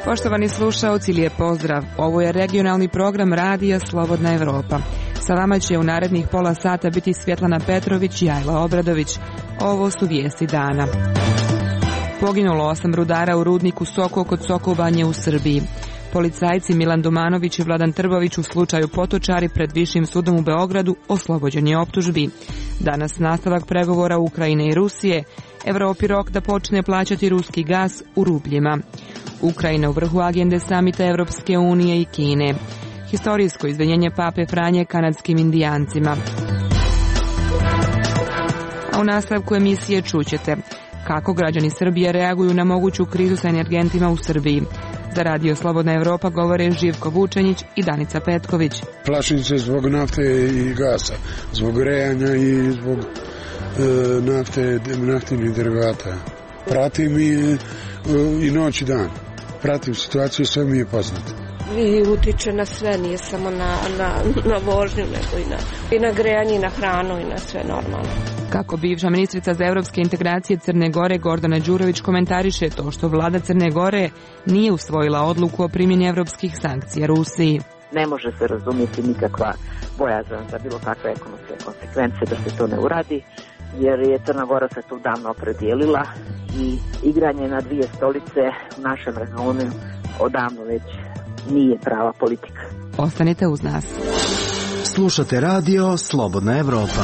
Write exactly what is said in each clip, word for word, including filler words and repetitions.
Poštovani slušaoci, lijep pozdrav. Ovo je regionalni program Radija Slobodna Evropa. Sa vama će u narednih pola sata biti Svjetlana Petrović i Ajla Obradović. Ovo su vijesti dana. Poginulo osam rudara u rudniku Soko kod Sokobanje u Srbiji. Policajci Milan Domanović i Vladan Trbović u slučaju Potočari pred Višim sudom u Beogradu oslobođeni optužbi. Danas nastavak pregovora Ukrajine i Rusije. Evropi rok da počne plaćati ruski gas u rubljima. Ukrajina u vrhu agende samita Evropske unije i Kine. Historijsko izvinjenje pape Franje kanadskim indijancima. A u nastavku emisije čućete kako građani Srbije reaguju na moguću krizu sa energentima u Srbiji. Za Radio Slobodna Evropa govore Živko Vučenić i Danica Petković. Plašim se zbog nafte i gasa, zbog grejanja i zbog e, nafte, naftinih derivata. Pratim i, i noć i dan. Pratim situaciju, sve mi je poznato. I utiče na sve, nije samo na, na, na vožnju, nego i na, i na grejanje, i na hranu, i na sve normalno. Kako bivša ministrica za evropske integracije Crne Gore Gordana Đurović komentariše to što vlada Crne Gore nije usvojila odluku o primjeni evropskih sankcija Rusiji. Ne može se razumjeti nikakva bojazan za bilo kakve ekonomske konsekvence da se to ne uradi, jer je Crna Gora se tu davno opredijelila i igranje na dvije stolice u našem regionu odavno već nije prava politika. Ostanite uz nas. Slušate radio Slobodna Evropa.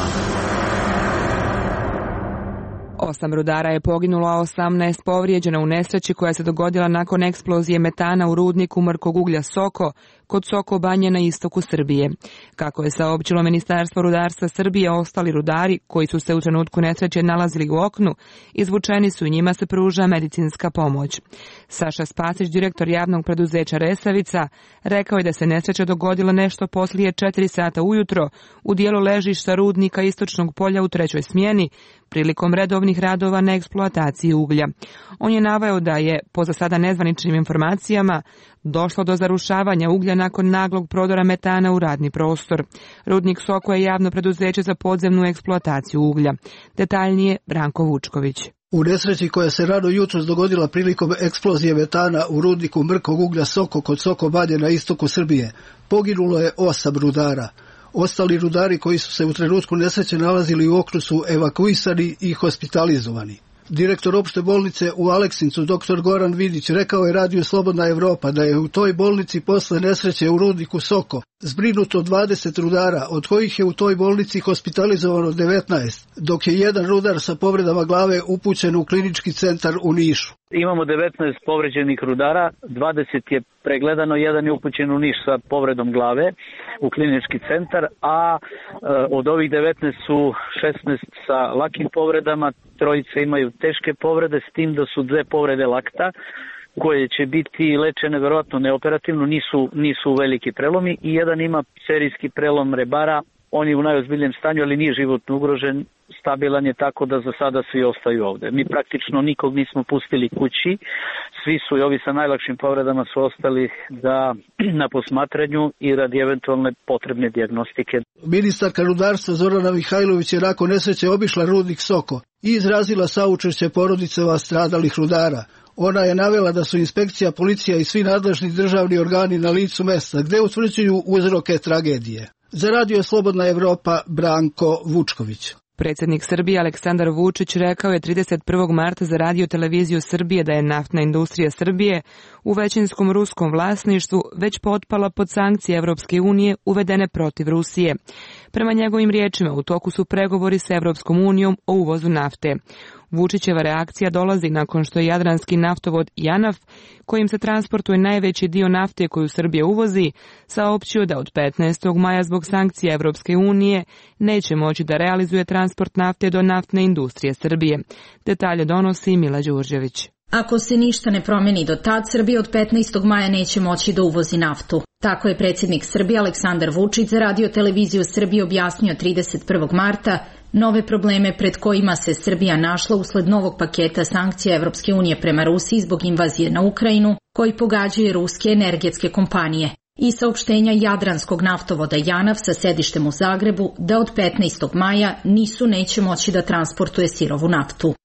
Osam rudara je poginulo, a osamnaest povrijeđeno u nesreći koja se dogodila nakon eksplozije metana u rudniku mrkog uglja Soko kod Sokobanje na istoku Srbije. Kako je saopćilo Ministarstvo rudarstva Srbije, ostali rudari koji su se u trenutku nesreće nalazili u oknu, izvučeni su i njima se pruža medicinska pomoć. Saša Spasić, direktor javnog preduzeća Resavica, rekao je da se nesreća dogodila nešto poslije četiri sata ujutro u dijelu ležišta rudnika istočnog polja u trećoj smjeni prilikom redovnih radova na eksploataciji uglja. On je naveo da je, po za sada nezvaničnim informacijama, došlo do zarušavanja uglja nakon naglog prodora metana u radni prostor. Rudnik Soko je javno preduzeće za podzemnu eksploataciju uglja. Detaljnije Branko Vučković. U nesreći koja se rano jutros dogodila prilikom eksplozije metana u rudniku mrkog uglja Soko kod Sokobanje na istoku Srbije, poginulo je osam rudara. Ostali rudari koji su se u trenutku nesreće nalazili u oknu su evakuisani i hospitalizovani. Direktor opšte bolnice u Aleksincu, doktor Goran Vidić, rekao je Radiju Slobodna Evropa da je u toj bolnici posle nesreće u rudniku Soko zbrinuto dvadeset rudara, od kojih je u toj bolnici hospitalizovano devetnaest, dok je jedan rudar sa povredama glave upućen u klinički centar u Nišu. Imamo devetnaest povređenih rudara, dvadeset je pregledano, jedan je upućen u Niš sa povredom glave u klinički centar, a e, od ovih devetnaest su šesnaest sa lakim povredama, trojice imaju teške povrede, s tim da su dve povrede lakta koje će biti lečene verovatno neoperativno, nisu, nisu veliki prelomi, i jedan ima serijski prelom rebara. On je u najozbiljnijem stanju, ali nije životno ugrožen, stabilan je, tako da za sada svi ostaju ovde. Mi praktično nikog nismo pustili kući, svi su i ovi sa najlakšim povredama su ostali da, na posmatranju i radi eventualne potrebne dijagnostike. Ministarka rudarstva Zorana Mihajlović je nakon nesreće obišla rudnik Soko i izrazila saučešće porodicama stradalih rudara. Ona je navela da su inspekcija, policija i svi nadležni državni organi na licu mesta gde utvrđuju uzroke tragedije. Za Radio Slobodna Evropa, Branko Vučković. Predsjednik Srbije Aleksandar Vučić rekao je trideset prvog marta za Radio televiziju Srbije da je naftna industrija Srbije u većinskom ruskom vlasništvu već potpala pod sankcije Evropske unije uvedene protiv Rusije. Prema njegovim riječima, u toku su pregovori s Evropskom unijom o uvozu nafte. Vučićeva reakcija dolazi nakon što je jadranski naftovod JANAF, kojim se transportuje najveći dio nafte koju Srbija uvozi, saopćio da od petnaestog maja zbog sankcija Evropske unije neće moći da realizuje transport nafte do naftne industrije Srbije. Detalje donosi Mila Đurđević. Ako se ništa ne promeni do tad, Srbija od petnaestog maja neće moći da uvozi naftu. Tako je predsjednik Srbije Aleksandar Vučić za Radio televiziju Srbije objasnio trideset prvog marta nove probleme pred kojima se Srbija našla usled novog paketa sankcija Evropske unije prema Rusiji zbog invazije na Ukrajinu, koji pogađaju ruske energetske kompanije, i saopštenja jadranskog naftovoda JANAF sa sedištem u Zagrebu da od petnaestog maja nisu neće moći da transportuje sirovu naftu.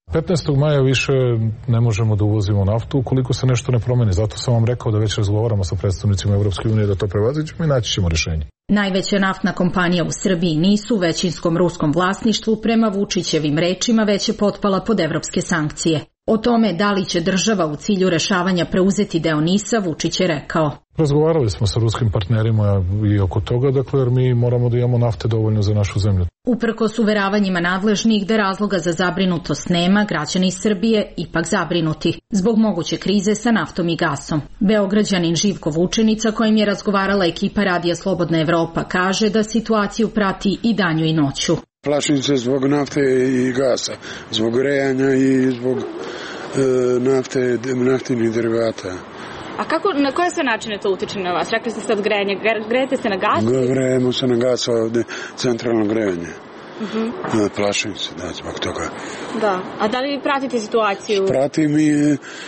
petnaestog maja više ne možemo da uvozimo naftu ukoliko se nešto ne promeni. Zato sam vam rekao da već razgovaramo sa predstavnicima Evropske unije da to prevaziđemo i naći ćemo rješenje. Najveća naftna kompanija u Srbiji NIS u većinskom ruskom vlasništvu prema Vučićevim rečima već je potpala pod evropske sankcije. O tome da li će država u cilju rešavanja preuzeti deo NIS-a Vučić je rekao. Razgovarali smo sa ruskim partnerima i oko toga, dakle, jer mi moramo da imamo nafte dovoljno za našu zemlju. Uprkos uveravanjima nadležnih da razloga za zabrinutost nema, građani iz Srbije ipak zabrinuti zbog moguće krize sa naftom i gasom. Beograđanin Živko Vučenica, kojim je razgovarala ekipa Radija Slobodna Evropa, kaže da situaciju prati i danju i noću. Plašim se zbog nafte i gasa, zbog grejanja i zbog e, nafte, naftinih derivata. A kako, na koje sve načine to utiče na vas? Rekli ste sad grejanje, grejete se na gas? Grejemo se na gas ovde, centralno grejanje. Uh-huh. Plašim se, da, zbog toga. Da, a da li vi pratite situaciju? Pratim i,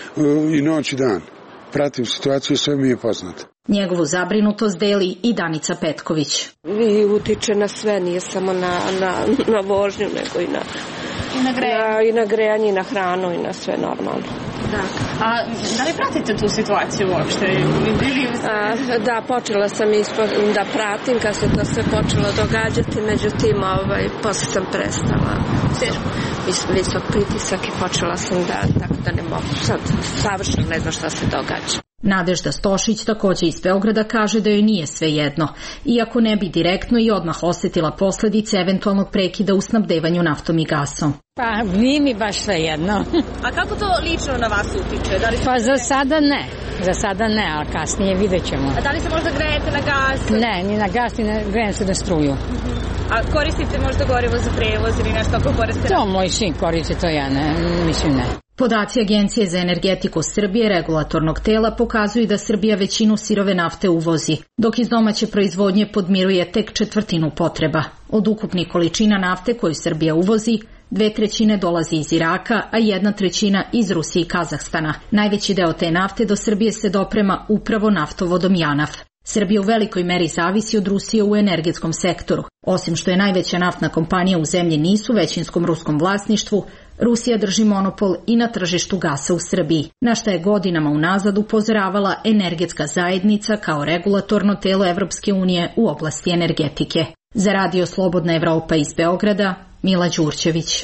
i noć i dan. Pratim situaciju, sve mi je poznato. Njegovu zabrinutost deli i Danica Petković. I utiče na sve, nije samo na, na, na vožnju, nego i na, I na grejanje. Na, i na grejanje, i na hranu, i na sve normalno. Da. A da li pratite tu situaciju uopšte? A, da, počela sam ispo, da pratim kad se to sve počelo događati, međutim, ovaj, posle sam prestala. Vis, visok pritisak i počela sam da, tako da ne mogu, sad savršeno ne znam šta se događa. Nadežda Stošić također iz Beograda kaže da joj nije sve jedno, iako ne bi direktno i odmah osjetila posljedice eventualnog prekida u snabdevanju naftom i gasom. Pa nije mi baš sve jedno. A kako to lično na vas utiče? Da li pa za sada ne, za sada ne, ali kasnije vidjet ćemo. A da li se možda grejete na gas? Ne, ni na gas, ni na, grejem se na struju. Uh-huh. A koristite možda gorivo za prevoz ili nešto ako koristite? To moj sin koristi, to ja ne, mislim ne. Podaci Agencije za energetiku Srbije, regulatornog tela, pokazuju da Srbija većinu sirove nafte uvozi, dok iz domaće proizvodnje podmiruje tek četvrtinu potreba. Od ukupnih količina nafte koju Srbija uvozi, dve trećine dolazi iz Iraka, a jedna trećina iz Rusije i Kazahstana. Najveći deo te nafte do Srbije se doprema upravo naftovodom Janaf. Srbija u velikoj meri zavisi od Rusije u energetskom sektoru. Osim što je najveća naftna kompanija u zemlji NIS u većinskom ruskom vlasništvu, Rusija drži monopol i na tržištu gasa u Srbiji, na šta je godinama unazad upozoravala energetska zajednica kao regulatorno telo Evropske unije u oblasti energetike. Za Radio Slobodna Evropa iz Beograda, Mila Đurčević.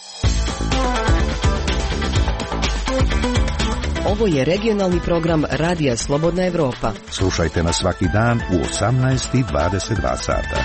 Ovo je regionalni program Radija Slobodna Evropa. Slušajte nas svaki dan u osamnaest i dvadeset dva sata.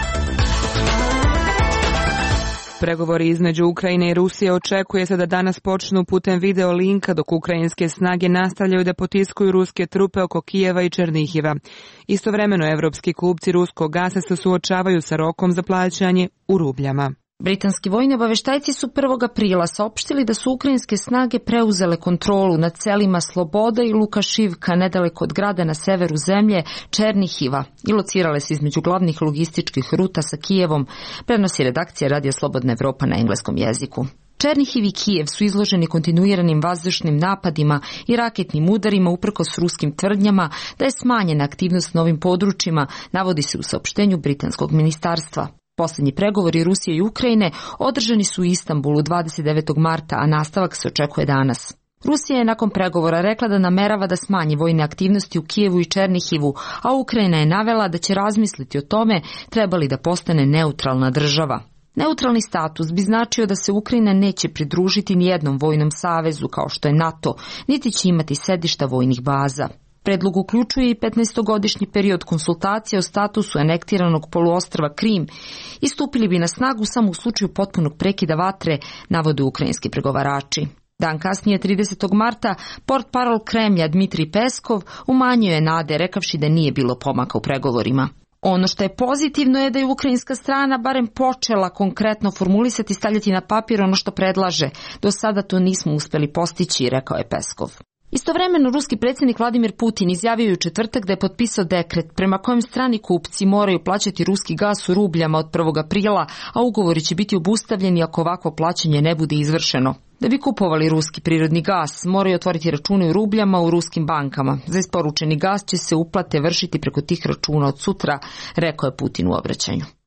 Pregovori između Ukrajine i Rusije očekuje se da danas počnu putem video linka, dok ukrajinske snage nastavljaju da potiskuju ruske trupe oko Kijeva i Černihiva. Istovremeno evropski kupci ruskog gasa se suočavaju sa rokom za plaćanje u rubljama. Britanski vojni obaveštajci su prvog aprila saopštili da su ukrajinske snage preuzele kontrolu nad selima Sloboda i Lukašivka nedaleko od grada na severu zemlje Černihiva i locirale se između glavnih logističkih ruta sa Kijevom, prenosi redakcija Radija Slobodna Evropa na engleskom jeziku. Černihiv i Kijev su izloženi kontinuiranim vazdušnim napadima i raketnim udarima uprkos ruskim tvrdnjama da je smanjena aktivnost na ovim područjima, navodi se u saopštenju britanskog ministarstva. Posljednji pregovori Rusije i Ukrajine održani su u Istanbulu dvadeset devetog marta, a nastavak se očekuje danas. Rusija je nakon pregovora rekla da namerava da smanji vojne aktivnosti u Kijevu i Černihivu, a Ukrajina je navela da će razmisliti o tome treba li da postane neutralna država. Neutralni status bi značio da se Ukrajina neće pridružiti nijednom vojnom savezu kao što je NATO, niti će imati sedišta vojnih baza. Predlog uključuje i petnaestogodišnji period konsultacija o statusu anektiranog poluostrva Krim i stupili bi na snagu samo u slučaju potpunog prekida vatre, navode ukrajinski pregovarači. Dan kasnije, tridesetog marta, portparol Kremlja Dmitrij Peskov umanjio je nade rekavši da nije bilo pomaka u pregovorima. Ono što je pozitivno je da je ukrajinska strana barem počela konkretno formulisati i stavljati na papir ono što predlaže. Do sada to nismo uspjeli postići, rekao je Peskov. Istovremeno, ruski predsjednik Vladimir Putin izjavio je u četvrtak da je potpisao dekret prema kojem strani kupci moraju plaćati ruski gas u rubljama od prvog aprila, a ugovori će biti obustavljeni ako ovako plaćanje ne bude izvršeno. Da bi kupovali ruski prirodni gas, moraju otvoriti račune u rubljama u ruskim bankama. Za isporučeni gas će se uplate vršiti preko tih računa od sutra, rekao je Putin u obraćanju.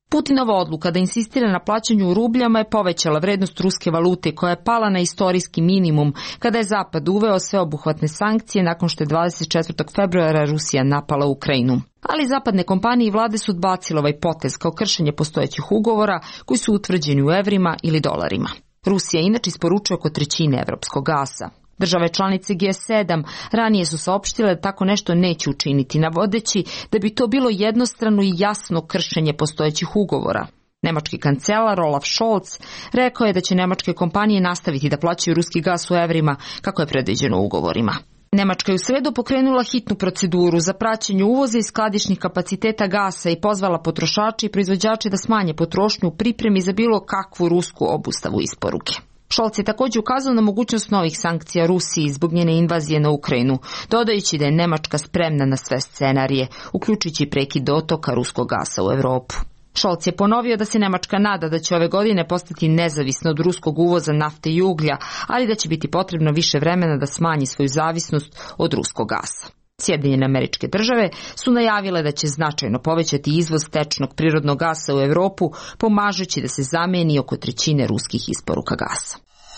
Putinova odluka da insistira na plaćanju u rubljama je povećala vrednost ruske valute koja je pala na istorijski minimum kada je Zapad uveo sveobuhvatne sankcije nakon što je dvadeset četvrtog februara Rusija napala Ukrajinu. Ali zapadne kompanije i vlade su odbacile ovaj potez kao kršenje postojećih ugovora koji su utvrđeni u evrima ili dolarima. Rusija inače isporučuje oko trećine evropskog gasa. Države članice G sedam ranije su saopštile da tako nešto neće učiniti, navodeći da bi to bilo jednostrano i jasno kršenje postojećih ugovora. Nemački kancelar Olaf Scholz rekao je da će nemačke kompanije nastaviti da plaćaju ruski gas u evrima kako je predviđeno ugovorima. Nemačka je u sredu pokrenula hitnu proceduru za praćenje uvoza i skladišnih kapaciteta gasa i pozvala potrošače i proizvođače da smanje potrošnju u pripremi za bilo kakvu rusku obustavu isporuke. Scholz je također ukazao na mogućnost novih sankcija Rusiji zbog njene invazije na Ukrajinu, dodajući da je Nemačka spremna na sve scenarije, uključujući prekid dotoka ruskog gasa u Europu. Scholz je ponovio da se Nemačka nada da će ove godine postati nezavisna od ruskog uvoza nafte i uglja, ali da će biti potrebno više vremena da smanji svoju zavisnost od ruskog gasa. Sjedinjene Američke Države su najavile da će značajno povećati izvoz tečnog prirodnog gasa u Europu, pomažući da se zameni oko trećine ruskih isporuka gasa.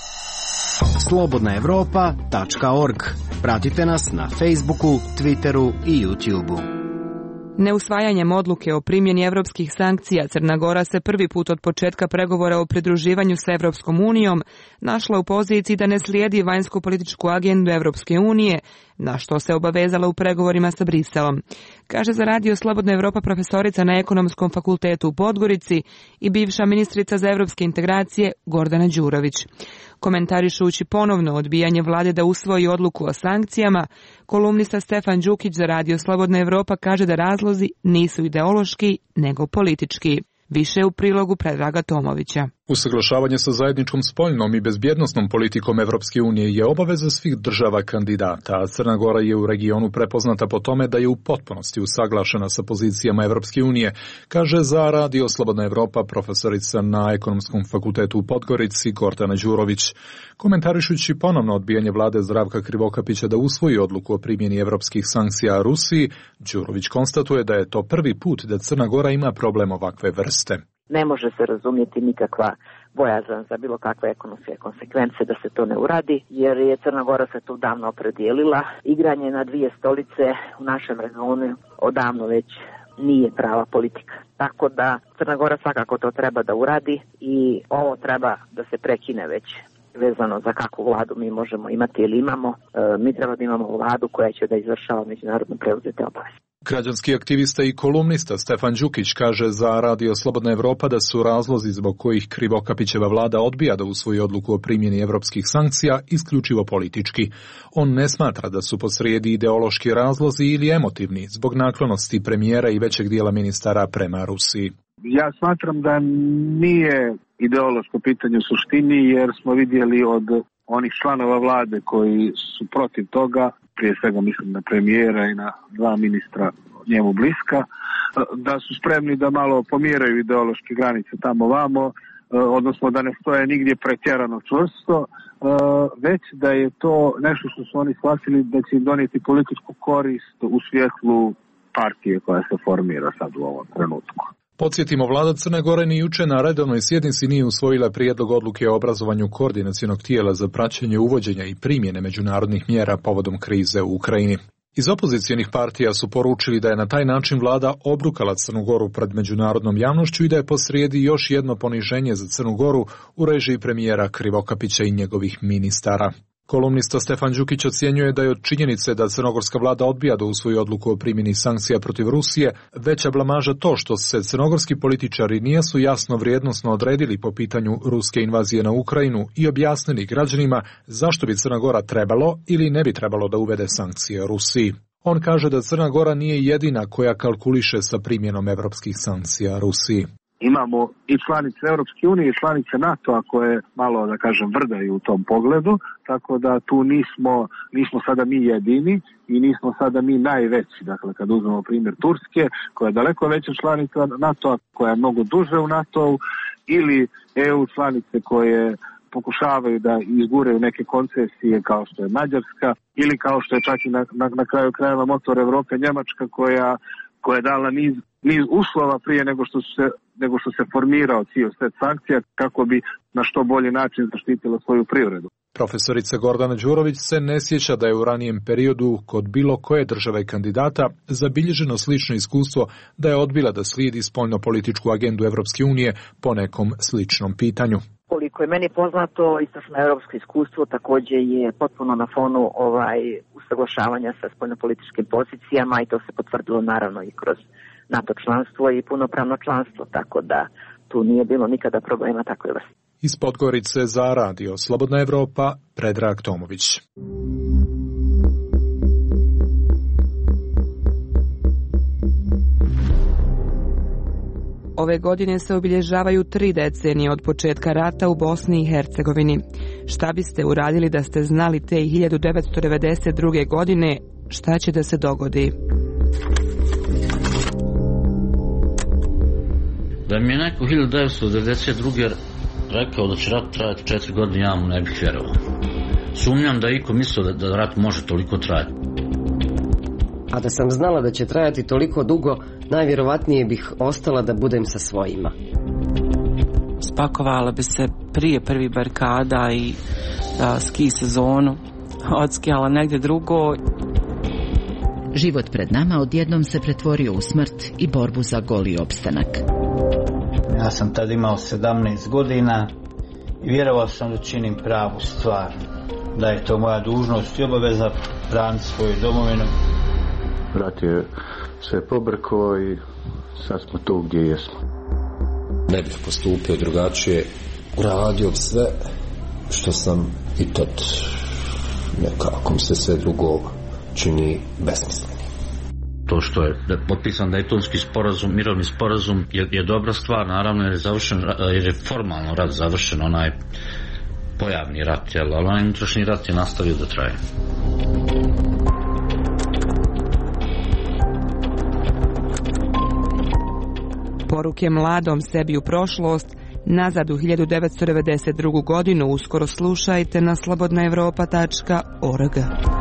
slobodna evropa tačka org. Pratite nas na Facebooku, Twitteru i YouTubeu. Neusvajanjem odluke o primjeni evropskih sankcija Crna Gora se prvi put od početka pregovora o pridruživanju sa Evropskom unijom našla u poziciji da ne slijedi vanjsko-političku agendu Evropske unije, na što se obavezala u pregovorima sa Briselom, kaže za Radio Slobodna Evropa profesorica na Ekonomskom fakultetu u Podgorici i bivša ministrica za evropske integracije Gordana Đurović. Komentarišući ponovno odbijanje vlade da usvoji odluku o sankcijama, kolumnista Stefan Đukić za Radio Slobodna Evropa kaže da razlozi nisu ideološki, nego politički. Više u prilogu Predraga Tomovića. Usaglašavanje sa zajedničkom spoljnom i bezbjednosnom politikom Evropske unije je obaveza svih država kandidata, a Crna Gora je u regionu prepoznata po tome da je u potpunosti usaglašena sa pozicijama Evropske unije, kaže za Radio Slobodna Evropa profesorica na Ekonomskom fakultetu u Podgorici Gordana Đurović. Komentarišući ponovno odbijanje vlade Zdravka Krivokapića da usvoji odluku o primjeni evropskih sankcija Rusiji, Đurović konstatuje da je to prvi put da Crna Gora ima problem ovakve vrste. Ne može se razumjeti nikakva bojazan za bilo kakve ekonomske konsekvence da se to ne uradi, jer je Crna Gora se tu davno opredijelila. Igranje na dvije stolice u našem regionu odavno već nije prava politika. Tako da Crna Gora svakako to treba da uradi i ovo treba da se prekine već vezano za kakvu vladu mi možemo imati ili imamo. E, mi treba da imamo vladu koja će da izvršava međunarodno preuzete obaveze. Građanski aktivista i kolumnista Stefan Đukić kaže za Radio Slobodna Evropa da su razlozi zbog kojih Krivokapićeva vlada odbija da usvoji odluku o primjeni evropskih sankcija isključivo politički. On ne smatra da su posrijedi ideološki razlozi ili emotivni zbog naklonosti premijera i većeg dijela ministara prema Rusiji. Ja smatram da nije ideološko pitanje u suštini, jer smo vidjeli od onih članova vlade koji su protiv toga, prije svega mislim na premijera i na dva ministra njemu bliska, da su spremni da malo pomjeraju ideološke granice tamo vamo, odnosno da ne stoje nigdje pretjerano čvrsto, već da je to nešto što su oni shvatili da će im donijeti političku korist u svjetlu partije koja se formira sad u ovom trenutku. Podsjetimo, vlada Crne Gore ni juče na redovnoj sjednici nije usvojila prijedlog odluke o obrazovanju koordinacionog tijela za praćenje uvođenja i primjene međunarodnih mjera povodom krize u Ukrajini. Iz opozicijonih partija su poručili da je na taj način vlada obrukala Crnu Goru pred međunarodnom javnošću i da je posrijedi još jedno poniženje za Crnu Goru u režiji premijera Krivokapića i njegovih ministara. Kolumnista Stefan Đukić ocjenjuje da je od činjenice da crnogorska vlada odbija da usvoji odluku o primjeni sankcija protiv Rusije veća blamaža to što se crnogorski političari nisu jasno vrijednosno odredili po pitanju ruske invazije na Ukrajinu i objasnili građanima zašto bi Crna Gora trebalo ili ne bi trebalo da uvede sankcije Rusiji. On kaže da Crna Gora nije jedina koja kalkuliše sa primjenom evropskih sankcija Rusiji. Imamo i članice Europske unije i članice NATO-a koje malo, da kažem, vrdaju u tom pogledu, tako da tu nismo, nismo sada mi jedini i nismo sada mi najveći. Dakle, kad uzmemo primjer Turske, koja je daleko veća članica NATO-a, koja je mnogo duže u NATO-u, ili E U članice koje pokušavaju da izguraju neke koncesije kao što je Mađarska, ili kao što je čak i na, na, na kraju krajeva motor Evrope Njemačka koja koja je dala niz niz uslova prije nego što, se, nego što se formirao cijel set sankcija kako bi na što bolji način zaštitila svoju privredu. Profesorica Gordana Đurović se ne sjeća da je u ranijem periodu kod bilo koje države kandidata zabilježeno slično iskustvo da je odbila da slijedi spoljnopolitičku agendu Evropske unije po nekom sličnom pitanju. Koliko je meni poznato, istočno europsko iskustvo također je potpuno na fonu ovaj usaglašavanja sa spoljnopolitičkim pozicijama i to se potvrdilo naravno i kroz NATO članstvo i punopravno članstvo, tako da tu nije bilo nikada problema takve vrste. Iz Podgorice za radio Slobodna Evropa, Predrag Tomović. Ove godine se obilježavaju tri decenije od početka rata u Bosni i Hercegovini. Šta biste uradili da ste znali te hiljadu devetsto devedeset druge. godine šta će da se dogodi? Da mi je neko hiljadu devetsto devedeset druge. rekao da će rat trajati četiri godine, ja mu ne bih vjerovao. Sumnjam da je iko mislio da, da rat može toliko trajati. A da sam znala da će trajati toliko dugo, najvjerovatnije bih ostala da budem sa svojima. Spakovala bi se prije prvi barikada i da ski sezonu odskijala negdje drugo. Život pred nama odjednom se pretvorio u smrt i borbu za goli opstanak. Ja sam tad imao sedamnaest godina i vjerovao sam da činim pravu stvar, da je to moja dužnost i obaveza braniti svoju domovinu. Brat je sve pobrkao i sad smo tu gdje jesmo. Ne bih postupio drugačije, uradio sve što sam i tad nekako mi se sve drugo čini besmislenim. To što je potpisan Dejtonski sporazum, mirovni sporazum je, je dobra stvar, naravno jer je završen, jer je formalno rat završen, onaj pojavni rat, jel, ali onaj unutrašnji rat je nastavio da traje. Poruke mladom sebi u prošlost, nazad u hiljadu devetsto devedeset drugu. godinu uskoro slušajte na slobodna evropa tačka org.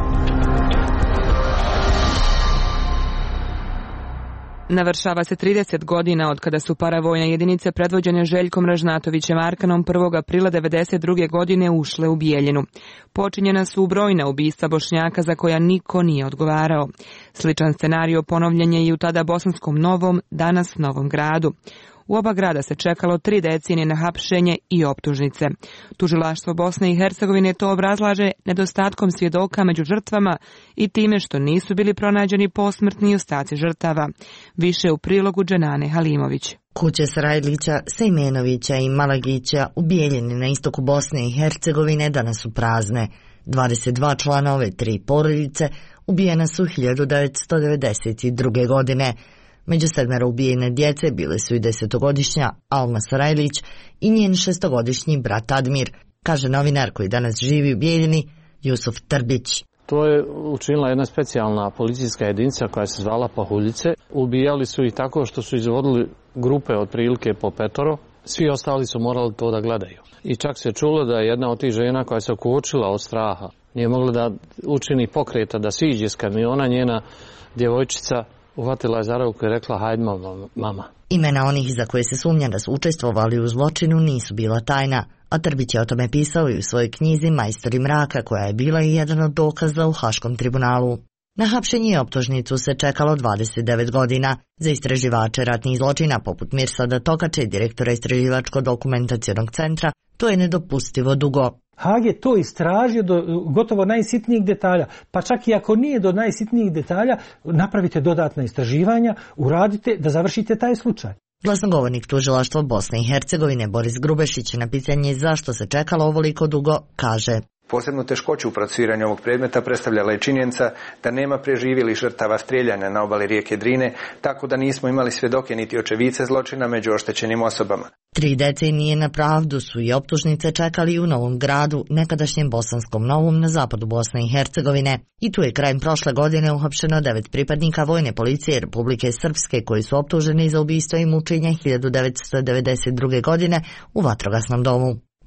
Navršava se trideset godina od kada su paravojne jedinice predvođene Željkom Ražnatovićem Arkanom prvog aprila devedeset druge. godine ušle u Bijeljinu. Počinjena su brojna ubistva Bošnjaka za koja niko nije odgovarao. Sličan scenario ponovljen je i u tada Bosanskom Novom, danas Novom Gradu. U oba grada se čekalo tri decenije na hapšenje i optužnice. Tužilaštvo Bosne i Hercegovine to obrazlaže nedostatkom svjedoka među žrtvama i time što nisu bili pronađeni posmrtni ostaci žrtava. Više u prilogu Dženane Halimović. Kuće Sarajlića, Sejmenovića i Malagića u Bijeljini na istoku Bosne i Hercegovine danas su prazne. dvadeset dva člana ove tri porodice ubijena su hiljadu devetsto devedeset druge. godine. Među sedmero ubijene djece bile su i desetogodišnja Alma Sarajlić i njen šestogodišnji brat Admir, kaže novinar koji danas živi u Bijeljini, Jusuf Trbić. To je učinila jedna specijalna policijska jedinica koja se zvala Pahuljice. Ubijali su ih tako što su izvodili grupe otprilike po petoro. Svi ostali su morali to da gledaju. I čak se čulo da je jedna od tih žena koja se kočila od straha, nije mogla da učini pokreta, da siđe s kamiona, njena djevojčica uhvatila je za ruku i rekla hajde mama. Imena onih za koje se sumnja da su učestvovali u zločinu nisu bila tajna, a Trbić je o tome pisao i u svojoj knjizi Majstori mraka, koja je bila i jedan od dokaza u Haškom tribunalu. Na hapšenje i optužnicu se čekalo dvadeset devet godina. Za istraživače ratnih zločina poput Mirsada Tokača i direktora istraživačko-dokumentacionog centra to je nedopustivo dugo. Haag je to istražio do gotovo najsitnijih detalja, pa čak i ako nije do najsitnijih detalja, napravite dodatna istraživanja, uradite da završite taj slučaj. Glasnogovornik tužilaštva Bosne i Hercegovine Boris Grubešić na pitanje zašto se čekalo ovoliko dugo kaže: Posebnu teškoću u procesuiranju ovog predmeta predstavljala je činjenica da nema preživjelih žrtava strijeljanja na obali rijeke Drine, tako da nismo imali svjedoke niti očevice zločina među oštećenim osobama. Tri decenije na pravdu su i optužnice čekali u Novom Gradu, nekadašnjem Bosanskom Novom na zapadu Bosne i Hercegovine. I tu je krajem prošle godine uhapšeno devet pripadnika vojne policije Republike Srpske koji su optuženi za ubistvo i mučenje hiljadu devetsto devedeset druge. godine u vatrogasnom domu.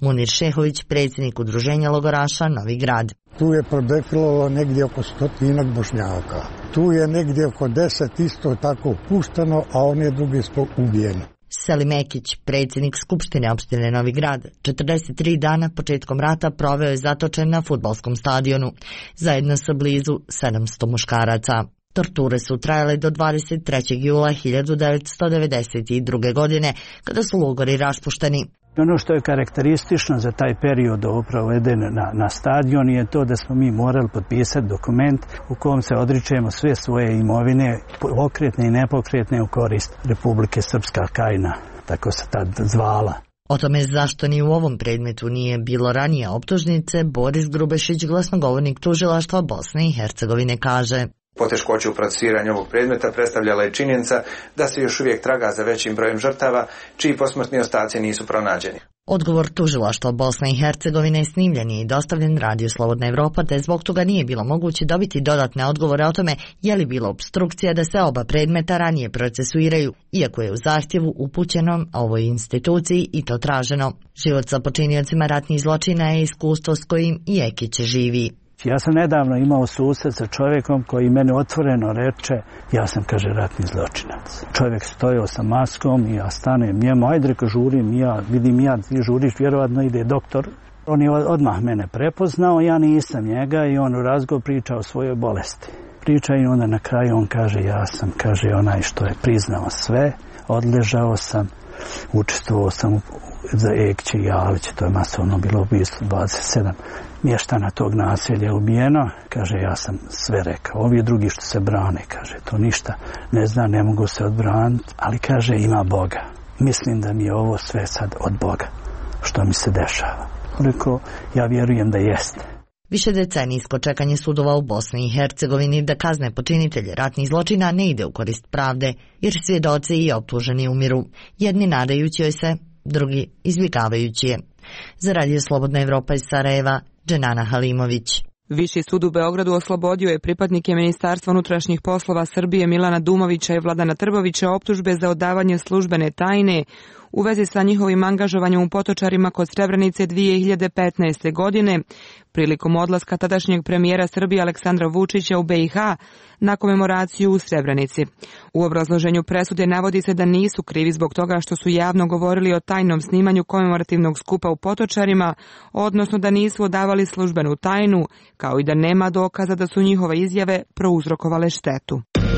Munir Šehović, predsjednik udruženja logoraša Novi Grad. Tu je prodefilovalo negdje oko stotinak Bošnjaka. Tu je negdje oko deset isto tako pušteno, a oni drugi su ubijeni. Selim Ekić, predsjednik Skupštine opštine Novi Grad, četrdeset tri dana početkom rata proveo je zatočen na fudbalskom stadionu, zajedno sa blizu sedamsto muškaraca. Torture su trajale do dvadeset trećeg jula hiljadu devetsto devedeset druge. godine, kada su logori raspušteni. Ono što je karakteristično za taj period proveden na, na stadion je to da smo mi morali potpisati dokument u kojem se odričemo sve svoje imovine, pokretne i nepokretne, u korist Republike Srpska Krajina, tako se tad zvala. O tome zašto ni u ovom predmetu nije bilo ranije optužnice, Boris Grubešić, glasnogovornik tužilaštva Bosne i Hercegovine, kaže: Poteškoće u procesuiranju ovog predmeta predstavljala je činjenica da se još uvijek traga za većim brojem žrtava, čiji posmrtni ostaci nisu pronađeni. Odgovor tužilaštva Bosne i Hercegovine snimljen je i dostavljen Radio Slobodna Evropa, te zbog toga nije bilo moguće dobiti dodatne odgovore o tome je li bilo opstrukcija da se oba predmeta ranije procesuiraju, iako je u zahtjevu upućenom ovoj instituciji i to traženo. Život sa počiniocima ratnih zločina je iskustvo s kojim i Ekić živi. Ja sam nedavno imao susret sa čovjekom koji mene otvoreno reče, ja sam, kaže, ratni zločinac. Čovjek stojao sa maskom i ja stanem njemu, ajde, reka, žurim, ja vidim, ja ti žuriš, vjerovatno ide doktor. On je odmah mene prepoznao, ja nisam njega, i on u razgovoru priča o svojoj bolesti. Priča i onda na kraju on kaže, ja sam, kaže, onaj što je priznao sve, odležao sam, učestvovao sam za Ekića i Jalića, to je masovno bilo ubistvo, dvadeset sedam mještana tog naselja je ubijeno. Kaže, ja sam sve rekao. Ovi drugi što se brane, kaže, to ništa ne zna, ne mogu se odbraniti, ali kaže, ima Boga. Mislim da mi je ovo sve sad od Boga, što mi se dešava. Rekao, ja vjerujem da jeste. Više decenijsko čekanje sudova u Bosni i Hercegovini da kazne počinitelje ratnih zločina ne ide u korist pravde, jer svjedoci i optuženi umiru. Jedni nadajući joj se, drugi izbjegavajući je. Za Radio Slobodna Evropa iz Sarajeva, Dženana Halimović. Viši sud u Beogradu oslobodio je pripadnike Ministarstva unutrašnjih poslova Srbije Milana Dumovića i Vladana Trbovića optužbe za odavanje službene tajne u vezi sa njihovim angažovanjem u Potočarima kod Srebrenice dvije hiljade petnaeste. godine, prilikom odlaska tadašnjeg premijera Srbije Aleksandra Vučića u B i H na komemoraciju u Srebrenici. U obrazloženju presude navodi se da nisu krivi zbog toga što su javno govorili o tajnom snimanju komemorativnog skupa u Potočarima, odnosno da nisu odavali službenu tajnu, kao i da nema dokaza da su njihove izjave prouzrokovale štetu.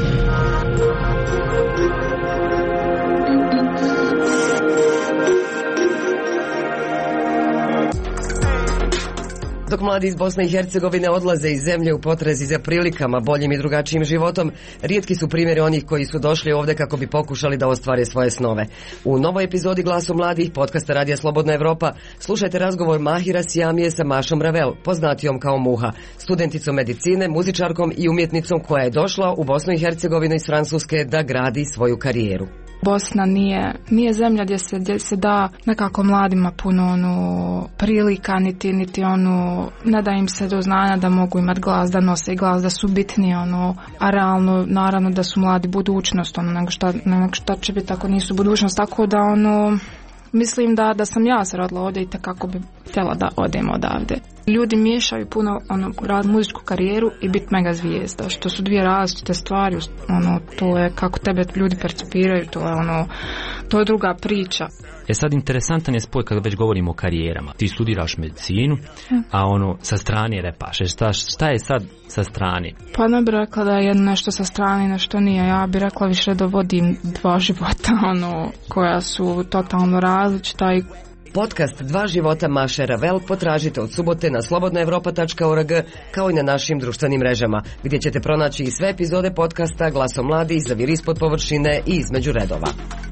Dok mladi iz Bosne i Hercegovine odlaze iz zemlje u potrazi za prilikama, boljim i drugačijim životom, rijetki su primjeri onih koji su došli ovdje kako bi pokušali da ostvare svoje snove. U novoj epizodi Glasu mladih, podcasta Radija Slobodna Evropa, slušajte razgovor Mahira Sijamije sa Mašom Ravel, poznatijom kao Muha, studenticom medicine, muzičarkom i umjetnicom koja je došla u Bosnu i Hercegovinu iz Francuske da gradi svoju karijeru. Bosna nije, nije zemlja gdje se, gdje se da nekako mladima puno ono, prilika, niti, niti ono, ne da im se do znanja da mogu imati glas, da nose glas, da su bitni, ono, a realno, naravno da su mladi budućnost, ono, nego šta, nego šta će biti ako nisu budućnost, tako da ono, mislim da, da sam ja se rodila ovdje i tako bi htjela da odem odavde. Ljudi miješaju puno ono, rad muzičku karijeru i biti mega zvijezda, što su dvije različite stvari, ono, to je kako tebe ljudi percipiraju, to je ono, to je druga priča. E sad, interesantan je spoj kada već govorimo o karijerama. Ti studiraš medicinu, a ono sa strane repaš. Šta, šta je sad sa strane? Pa ne bih rekla da je nešto sa strane, nešto nije. Ja bih rekla više da vodim dva života, ono, koja su totalno različita. I podcast Dva života Maše Ravel potražite od subote na slobodna evropa tačka org kao i na našim društvenim mrežama, gdje ćete pronaći i sve epizode podcasta Glasom mladih, Zavir ispod površine i Između redova.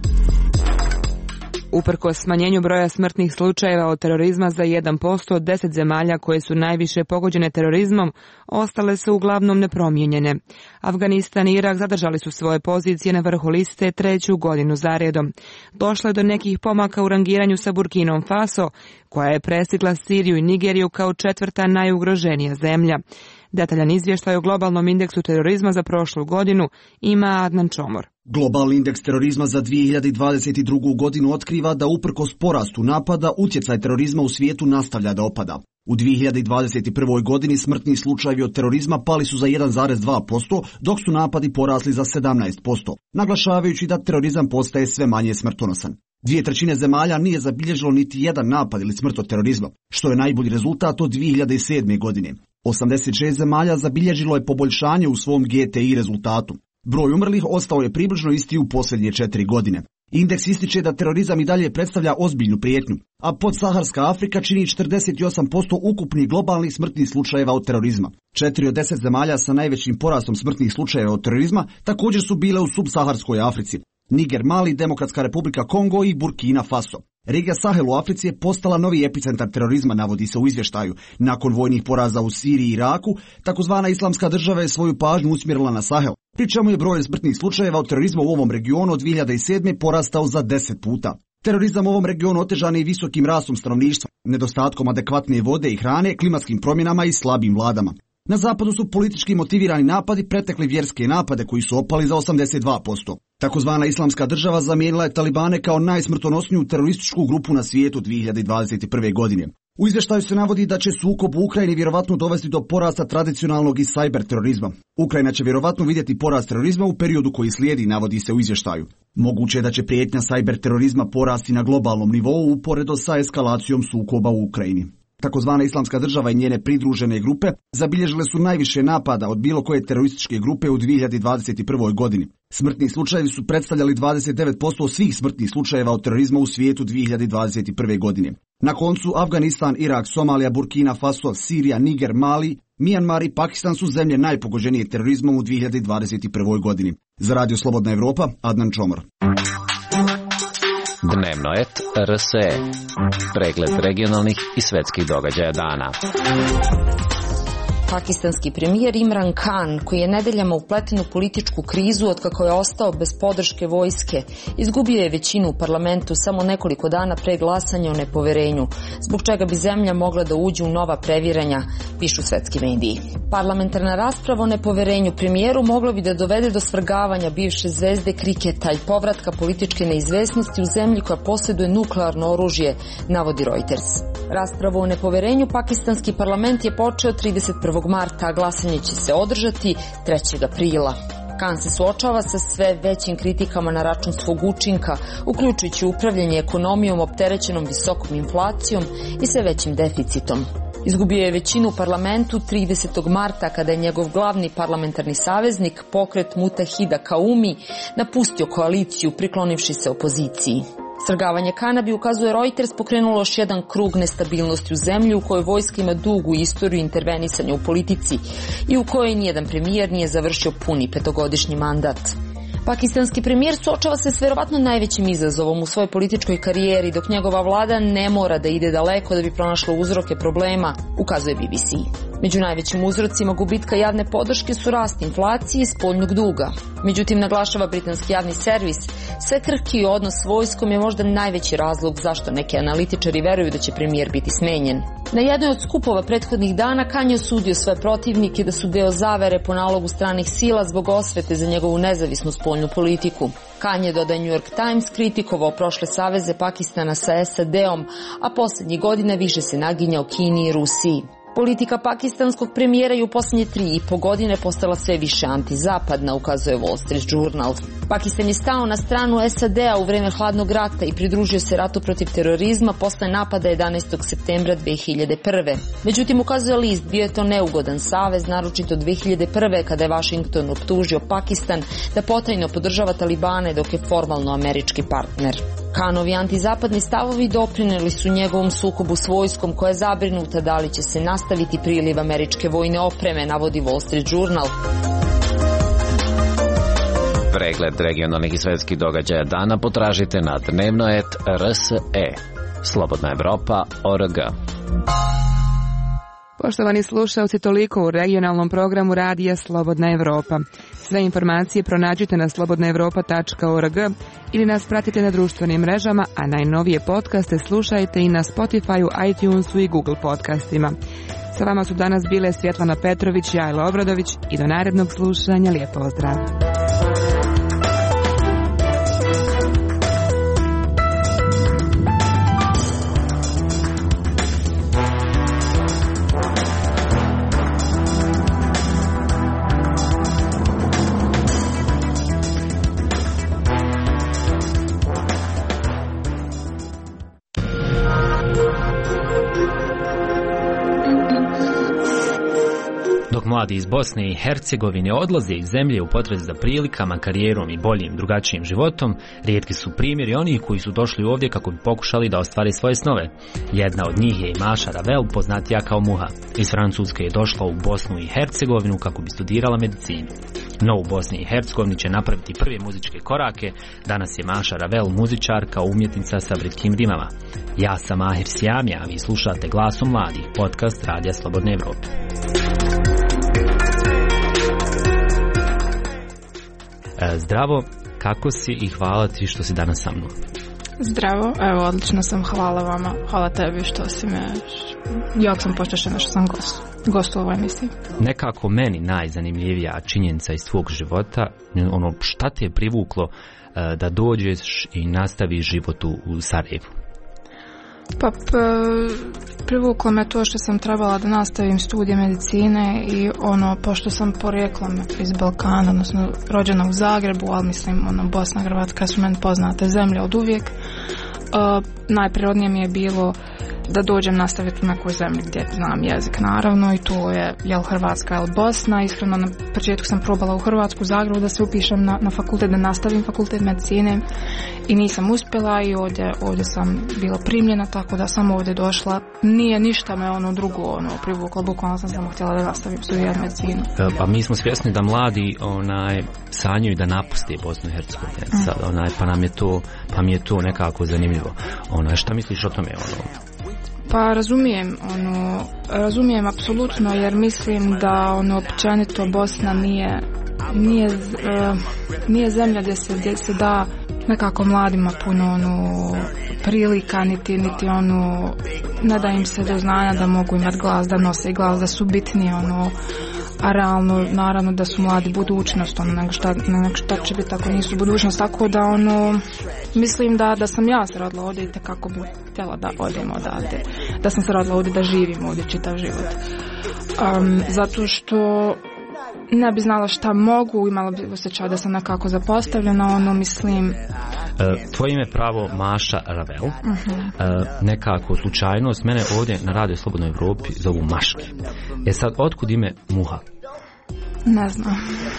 Uprkos smanjenju broja smrtnih slučajeva od terorizma za jedan posto, deset zemalja koje su najviše pogođene terorizmom ostale su uglavnom nepromijenjene. Afganistan i Irak zadržali su svoje pozicije na vrhu liste treću godinu zaredom. Došlo je do nekih pomaka u rangiranju sa Burkinom Faso, koja je prestigla Siriju i Nigeriju kao četvrta najugroženija zemlja. Detaljan izvještaj o globalnom indeksu terorizma za prošlu godinu ima Adnan Čomor. Globalni indeks terorizma za dvije hiljade dvadeset drugu. godinu otkriva da uprkos porastu napada utjecaj terorizma u svijetu nastavlja da opada. U dvije hiljade dvadeset prvoj. godini smrtni slučajevi od terorizma pali su za jedan zarez dva posto, dok su napadi porasli za sedamnaest posto, naglašavajući da terorizam postaje sve manje smrtonosan. Dvije trećine zemalja nije zabilježilo niti jedan napad ili smrt od terorizma, što je najbolji rezultat od dvije hiljade sedme. godine. osamdeset šest zemalja zabilježilo je poboljšanje u svom G T I rezultatu. Broj umrlih ostao je približno isti u posljednje četiri godine. Indeks ističe da terorizam i dalje predstavlja ozbiljnu prijetnju, a podsaharska Afrika čini četrdeset osam posto ukupnih globalnih smrtnih slučajeva od terorizma. Četiri od deset zemalja sa najvećim porastom smrtnih slučajeva od terorizma također su bile u subsaharskoj Africi. Niger, Mali, Demokratska republika Kongo i Burkina Faso. Regija Sahel u Africi je postala novi epicentar terorizma, navodi se u izvještaju. Nakon vojnih poraza u Siriji i Iraku, takozvana islamska država je svoju pažnju usmjerila na Sahel, pri čemu je broj smrtnih slučajeva od terorizma u ovom regionu od dvije hiljade sedme. porastao za deset puta. Terorizam u ovom regionu otežan je i visokim rastom stanovništva, nedostatkom adekvatne vode i hrane, klimatskim promjenama i slabim vladama. Na zapadu su politički motivirani napadi pretekli vjerske napade koji su opali za osamdeset dva posto. Takozvana islamska država zamijenila je Talibane kao najsmrtonosniju terorističku grupu na svijetu dvije hiljade dvadeset prve. godine. U izvještaju se navodi da će sukob u Ukrajini vjerovatno dovesti do porasta tradicionalnog i cyber terorizma. Ukrajina će vjerovatno vidjeti porast terorizma u periodu koji slijedi, navodi se u izvještaju. Moguće je da će prijetnja cyber terorizma porasti na globalnom nivou uporedo sa eskalacijom sukoba u Ukrajini. Takozvana islamska država i njene pridružene grupe zabilježile su najviše napada od bilo koje terorističke grupe u dvije hiljade dvadeset prvoj. godini. Smrtni slučajevi su predstavljali dvadeset devet posto svih smrtnih slučajeva od terorizma u svijetu dvije hiljade dvadeset prve. godine. Na koncu Afganistan, Irak, Somalija, Burkina Faso, Sirija, Niger, Mali, Mijanmar i Pakistan su zemlje najpogođenije terorizmom u dvije hiljade dvadeset prvoj. godini. Za Radio Slobodna Evropa, Adnan Čomor. Dnevnoet R S E. Pregled regionalnih i svetskih događaja dana. Pakistanski premijer Imran Khan, koji je nedeljama upleten u političku krizu otkako je ostao bez podrške vojske, izgubio je većinu u parlamentu samo nekoliko dana pre glasanja o nepoverenju, zbog čega bi zemlja mogla da uđe u nova previranja, pišu svetski mediji. Parlamentarna rasprava o nepoverenju premijeru mogla bi da dovede do svrgavanja bivše zvezde kriketa i povratka političke neizvesnosti u zemlji koja posjeduje nuklearno oružje, navodi Reuters. Raspravu o nepoverenju pakistanski parlament je počeo trideset prvog marta, a glasanje će se održati trećeg aprila. Khan se suočava sa sve većim kritikama na račun svog učinka, uključujući upravljanje ekonomijom opterećenom visokom inflacijom i sve većim deficitom. Izgubio je većinu u parlamentu tridesetog marta kada je njegov glavni parlamentarni saveznik, pokret Mutahida Qaumi, napustio koaliciju priklonivši se opoziciji. Svrgavanje Khana bi, ukazuje Reuters, pokrenulo još jedan krug nestabilnosti u zemlji u kojoj vojska ima dugu istoriju intervenisanja u politici i u kojoj nijedan premijer nije završio puni petogodišnji mandat. Pakistanski premijer suočava se s verovatno najvećim izazovom u svojoj političkoj karijeri, dok njegova vlada ne mora da ide daleko da bi pronašla uzroke problema, ukazuje B B C. Među najvećim uzrocima gubitka javne podrške su rast inflacije i spoljnog duga. Međutim, naglašava britanski javni servis, sve krhki odnos s vojskom je možda najveći razlog zašto neki analitičari veruju da će premijer biti smenjen. Na jednoj od skupova prethodnih dana Khan je osudio svoje protivnike da su deo zavere po nalogu stranih sila zbog osvete za njegovu nezavisnu spoljnu politiku. Khan je, dodaje New York Times, kritikovao prošle saveze Pakistana sa S A D-om, a posljednjih godina više se naginjao Kini i Rusiji. Politika pakistanskog premijera je u posljednje tri i po godine postala sve više antizapadna, ukazuje Wall Street Journal. Pakistan je stao na stranu S A D-a u vreme hladnog rata i pridružio se ratu protiv terorizma posle napada jedanaestog septembra dve hiljade prve. Međutim, ukazuje list, bio je to neugodan savez, naročito dve hiljade prve kada je Washington optužio Pakistan da potajno podržava Talibane dok je formalno američki partner. Khanovi antizapadni stavovi doprineli su njegovom sukobu s vojskom koja je zabrinuta da li će se nastaviti priliv američke vojne opreme, navodi Wall Street Journal. Pregled regionalnih i svetskih događaja dana potražite na dnevnoet R S E. Slobodna Evropa точка org. Poštovani slušalci, toliko u regionalnom programu radija Slobodna Evropa. Sve informacije pronađite na slobodna evropa tačka org ili nas pratite na društvenim mrežama, a najnovije podcaste slušajte i na Spotifyu, iTunesu i Google podcastima. Sa vama su danas bile Svjetlana Petrović i Ajla Obradović i do narednog slušanja lijep pozdrav. Mladi iz Bosne i Hercegovine odlaze iz zemlje u potrazi za prilikama, karijerom i boljim, drugačijim životom. Rijetki su primjeri onih koji su došli ovdje kako bi pokušali da ostvare svoje snove. Jedna od njih je i Maša Ravel, poznatija kao Muha. Iz Francuske je došla u Bosnu i Hercegovinu kako bi studirala medicinu. No u Bosni i Hercegovini će napraviti prve muzičke korake. Danas je Maša Ravel muzičarka, umjetnica sa britkim rimama. Ja sam Mahir Sjamija, a vi slušate Glasom mladih, podcast Radija Slobodne Evrope. Zdravo, kako si i hvala ti što si danas sa mnom? Zdravo, evo odlično sam, hvala vama, hvala tebi što si me, jako sam počešena što sam gost, gost u ovoj emisiji. Nekako meni najzanimljivija činjenica iz tvog života, ono šta te je privuklo da dođeš i nastaviš život u Sarajevu? Pa p, privuklo me to što sam trebala da nastavim studije medicine i ono, pošto sam porijeklom iz Balkana, odnosno rođena u Zagrebu, ali mislim, ono, Bosna i Hrvatska su meni poznate zemlje od uvijek. Uh, najprirodnije mi je bilo da dođem nastaviti u nekoj zemlji gdje znam jezik, naravno, i to je jel Hrvatska ili Bosna. Iskreno na početku sam probala u Hrvatsku, u Zagrebu da se upišem na, na fakultet, da nastavim fakultet medicine i nisam uspjela i ovdje, ovdje sam bila primljena, tako da sam ovdje došla. Nije ništa me ono drugo ono, privuklo, bukvalno sam samo htjela da nastavim studirati medicinu. Pa mi smo svjesni da mladi onaj, sanjaju da napuste Bosnu i Hercegovinu, mm. sad, onaj, pa nam je to, pa mi je to nekako zanimljivo. Ono, šta misliš o tome? Ono? Pa razumijem, ono, razumijem apsolutno, jer mislim da ono općenito Bosna nije nije, uh, nije zemlja gdje se, gdje se da nekako mladima puno ono prilika, niti, niti ono ne da im se do znanja da mogu imati glas, da nose glas, da su bitni ono, a realno naravno da su mladi budućnost, ono, nego šta, nego šta će biti ako nisu budućnost, tako da ono mislim da, da sam ja se rodila ovdje i kako bi htjela da odem odavde, da sam se rodila ovdje, da živim ovdje čitav život, um, zato što ne bi znala šta mogu, imala bi osjećaj da sam nekako zapostavljena, ono mislim. Tvoje ime pravo Maša Ravel, uh-huh. Nekako slučajnost, mene ovdje na Radio Slobodnoj Evropi zovu Maški. E sad, otkud ime Muha? Ne znam.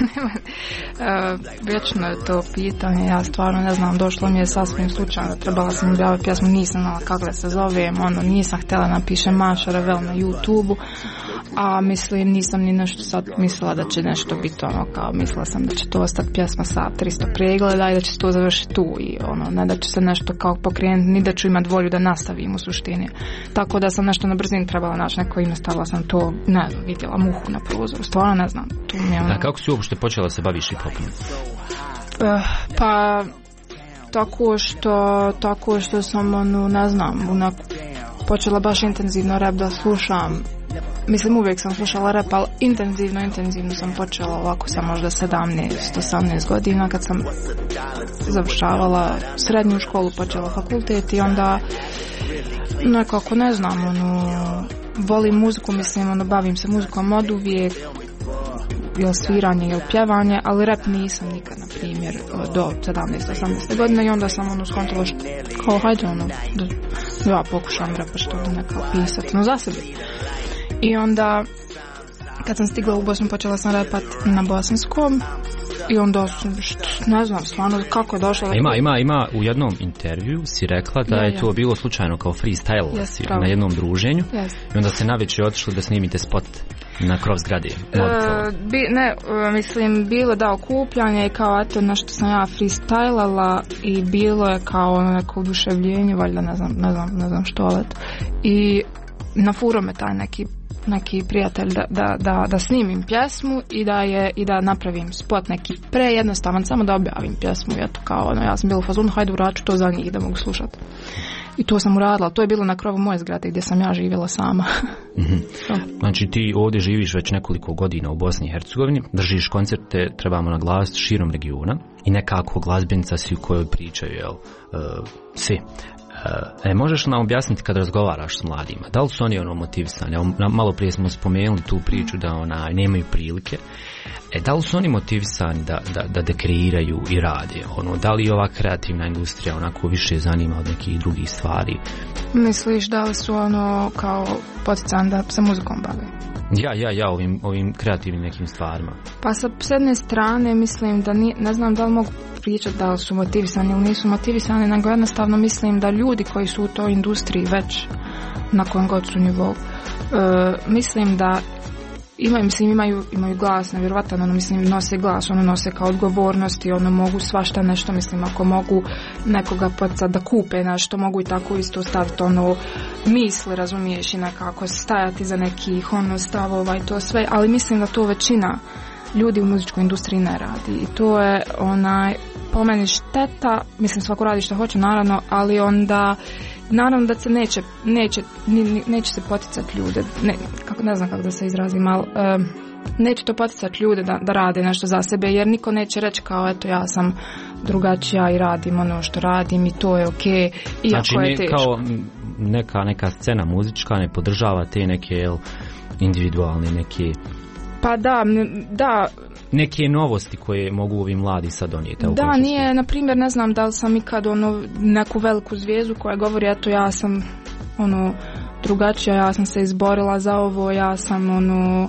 Vječno je to pitanje, ja stvarno ne znam, došlo mi je sasvim slučajno, trebala sam objaviti pjesmu, nisam znala kako da se zovem, ono, nisam htjela napišem Maša Ravel na YouTube-u, a mislim nisam ni nešto sad mislila da će nešto biti ono, kao mislila sam da će to ostati pjesma sa tristo pregleda i da će se to završiti tu i ono, ne da će se nešto kao pokrenuti, ni da ću imati volju da nastavim u suštini, tako da sam nešto na brzinu trebala naći neko ime, stavila sam to, ne znam, vidjela Muhu na prozoru, stvarno ne znam. Ono... A kako si uopšte počela se baviš hip-hopom? Uh, pa tako što tako što sam ono, ne znam, onak, počela baš intenzivno rap da slušam. Mislim, uvijek sam slušala rap, ali intenzivno, intenzivno sam počela ovako sa možda sedamnaest osamnaest godina kad sam završavala srednju školu, počela fakultet i onda nekako ne znam, ono, volim muziku, mislim, ono, bavim se muzikom od uvijek, ili sviranje ili pjevanje, ali rap nisam nikad, na primjer, do sedamnaest osamnaest godine i onda sam ono skontala što, kao hajde ono, da ja pokušam rapa što da nekao pisati, no za sebe. I onda, kad sam stigla u Bosnu, počela sam rapat na bosanskom i onda sam, što, ne znam, stvarno, kako je došla. Ima, ima, ima, u jednom intervju si rekla da je to bilo slučajno kao freestyle yes, na jednom druženju yes. I onda ste navečer otišli da snimite spot na krov zgrade. Uh, bi, ne, uh, mislim, bilo da okupljanje i kao eto nešto sam ja freestylala i bilo je kao neko oduševljenje, valjda ne znam, ne znam, ne znam što, ali i na furome taj neki neki prijatelj da, da, da, da snimim pjesmu i da je i da napravim spot neki prejednostavan, samo da objavim pjesmu. Eto, kao, ono, ja sam bila u fazonu, hajde uraču to za njih da mogu slušati. I to sam uradila, to je bilo na krovu moje zgrade gdje sam ja živjela sama. Mm-hmm. Znači ti ovdje živiš već nekoliko godina u Bosni i Hercegovini, držiš koncerte, trebamo naglasiti, širom regiona i nekako glazbenica si u kojoj pričaju, jel, uh, svi. E, možeš nam objasniti kad razgovaraš s mladima, da li su oni ono motivisani? Malo prije smo spomenuli tu priču da ona nemaju prilike. E, da li su oni motivisani da, da, da dekreiraju i rade? Ono, da li ova kreativna industrija onako više zanima od nekih drugih stvari? Misliš da li su ono kao poticani da se muzikom bave? Ja, ja, ja, ovim, ovim kreativnim nekim stvarima. Pa sa s jedne strane mislim da nije, ne znam da li mogu pričati da li su motivisani ili nisu motivisani, nego jednostavno mislim da ljudi koji su u toj industriji već na kojem god su nivou, uh, mislim da imaju, mislim, imaju, imaju glas, nevjerovatan, ono, mislim, nose glas, ono, nose kao odgovornost i ono, mogu svašta nešto, mislim, ako mogu nekoga poticati da kupe nešto, mogu i tako isto staviti, ono, misli, razumiješ, i nekako stajati za nekih, ono, stavova i to sve, ali mislim da to većina ljudi u muzičkoj industriji ne radi i to je, onaj, po meni šteta, mislim, svako radi što hoće, naravno, ali onda naravno da se neće, neće, neće se poticati ljude, ne, kako, ne znam kako da se izrazim, ali uh, neće to poticati ljude da, da rade nešto za sebe, jer niko neće reći kao eto ja sam drugačija i radim ono što radim i to je ok, iako znači, je teško. Kao neka, neka scena muzička ne podržava te neke jel, individualne neke... Pa da, da... Neke novosti koje mogu ovi mladi sad donijeti. Da, nije, na primjer, ne znam da li sam ikad ono, neku veliku zvijezdu koja govori, eto ja sam ono, drugačija, ja sam se izborila za ovo, ja sam ono,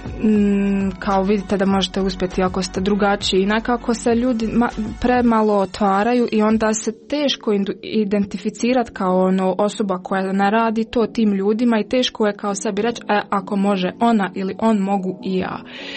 m, kao vidite da možete uspjeti ako ste drugačiji. I nekako se ljudi ma, premalo otvaraju i onda se teško identificirati kao ono, osoba koja ne radi to tim ljudima i teško je kao sebi reći, e, ako može ona ili on mogu i ja.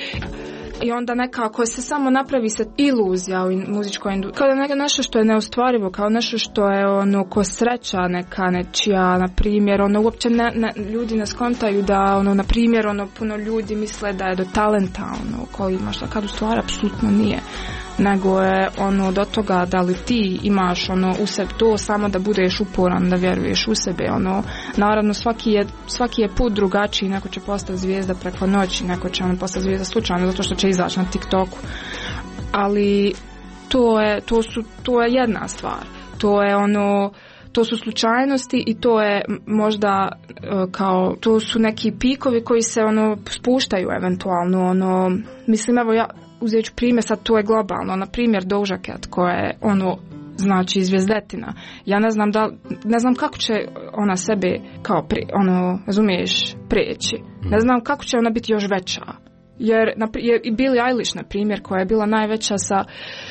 I onda nekako se samo napravi se iluzija u muzičkoj industriji. Kao nešto što je neostvarivo, kao nešto što je ono ko sreća neka nečija, na primjer, ono uopće ne, ne, ljudi ne skontaju da, ono, na primjer, ono, puno ljudi misle da je do talenta, ono, koji imaš, kad u stvari apsolutno nije. Nego je ono do toga da li ti imaš ono u sebi to samo da budeš uporan, da vjeruješ u sebe, ono, naravno svaki je, svaki je put drugačiji, neko će postati zvijezda preko noći, neko će ono postati zvijezda slučajno zato što će izaći na TikToku, ali to je, to su, to je jedna stvar, to je ono, to su slučajnosti i to je možda kao, to su neki pikovi koji se ono spuštaju eventualno, ono, mislim evo ja uzet ću primjer, sad to je globalno, na primjer Doja Cat koja je ono, znači zvijezdetina. Ja ne znam da, ne znam kako će ona sebe kao pri, ono, razumiješ, preći. Ne znam kako će ona biti još veća. Jer, jer i Billie Eilish, na primjer, koja je bila najveća sa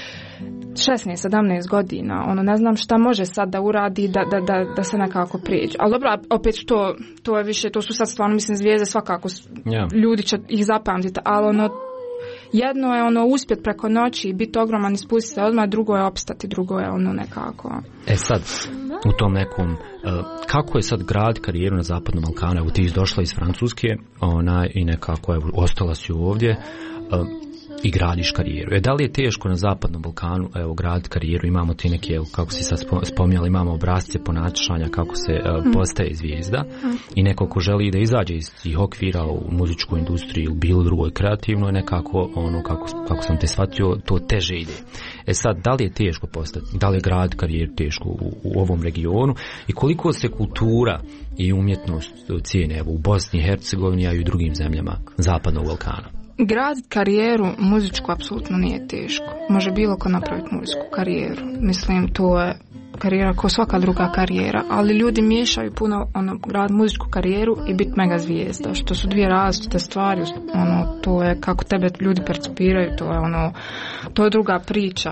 šesnaest sedamnaest godina, ono, ne znam šta može sad da uradi da, da, da, da se nekako prijeđe. Ali dobro, opet to, to je više, to su sad stvarno, mislim, zvijezde svakako, yeah. Ljudi će ih zapamtiti, ali ono, jedno je ono uspjet preko noći i biti ogroman i spustiti se odmah, drugo je opstati, drugo je ono nekako. E sad, u tom nekom, uh, kako je sad grad karijeru na Zapadnom Balkanu? Evo ti došla iz Francuske ona, i nekako evo, ostala si ovdje uh, i gradiš karijeru. E, da li je teško na Zapadnom Balkanu evo, graditi karijeru? Imamo ti neke, evo, kako si sad spominjala, imamo obrazce ponašanja kako se uh, postaje zvijezda i neko ko želi da izađe iz tih okvira u muzičku industriju ili bilo drugoj kreativno je nekako, ono, kako, kako sam te shvatio, to teže ide. E sad, da li je teško postati? Da li je grad karijeru teško u, u ovom regionu? I koliko se kultura i umjetnost cijene evo, u Bosni i Hercegovini, a i u drugim zemljama Zapadnog Balkana? Graditi karijeru muzičku apsolutno nije teško. Može bilo ko napraviti muzičku karijeru. Mislim, to je karijera kao svaka druga karijera, ali ljudi miješaju puno ono, grad muzičku karijeru i biti mega zvijezda, što su dvije različite stvari. Ono, to je kako tebe ljudi percipiraju, to je ono, to je druga priča.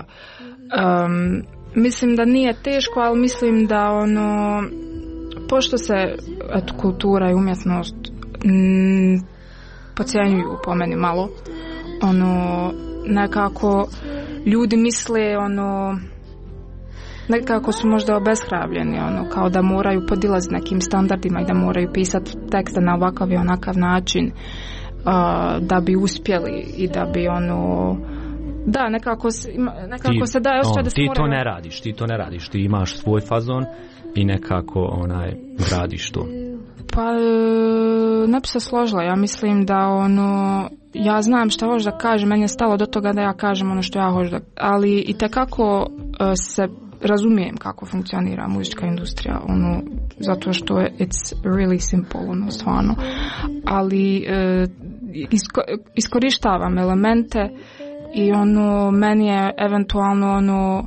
Um, mislim da nije teško, ali mislim da ono, pošto se eto, kultura i umjetnost m, podcjenjuju po meni malo, ono, nekako ljudi misle ono, nekako su možda obeshrabljeni, ono, kao da moraju podilaziti nekim standardima i da moraju pisati tekste na ovakav i onakav način uh, da bi uspjeli i da bi ono da, nekako, nekako ti, se daje osjećaj da se ti moraju... to ne radiš, ti to ne radiš, ti imaš svoj fazon i nekako onaj gradiš to. Pa ne bi se složila, ja mislim da ono, ja znam šta hoću da kažem, meni je stalo do toga da ja kažem ono što ja hoću da, ali i tekako se razumijem kako funkcionira muzička industrija, ono, zato što je it's really simple, ono, stvarno, ali isko, iskorištavam elemente i ono, meni je eventualno ono,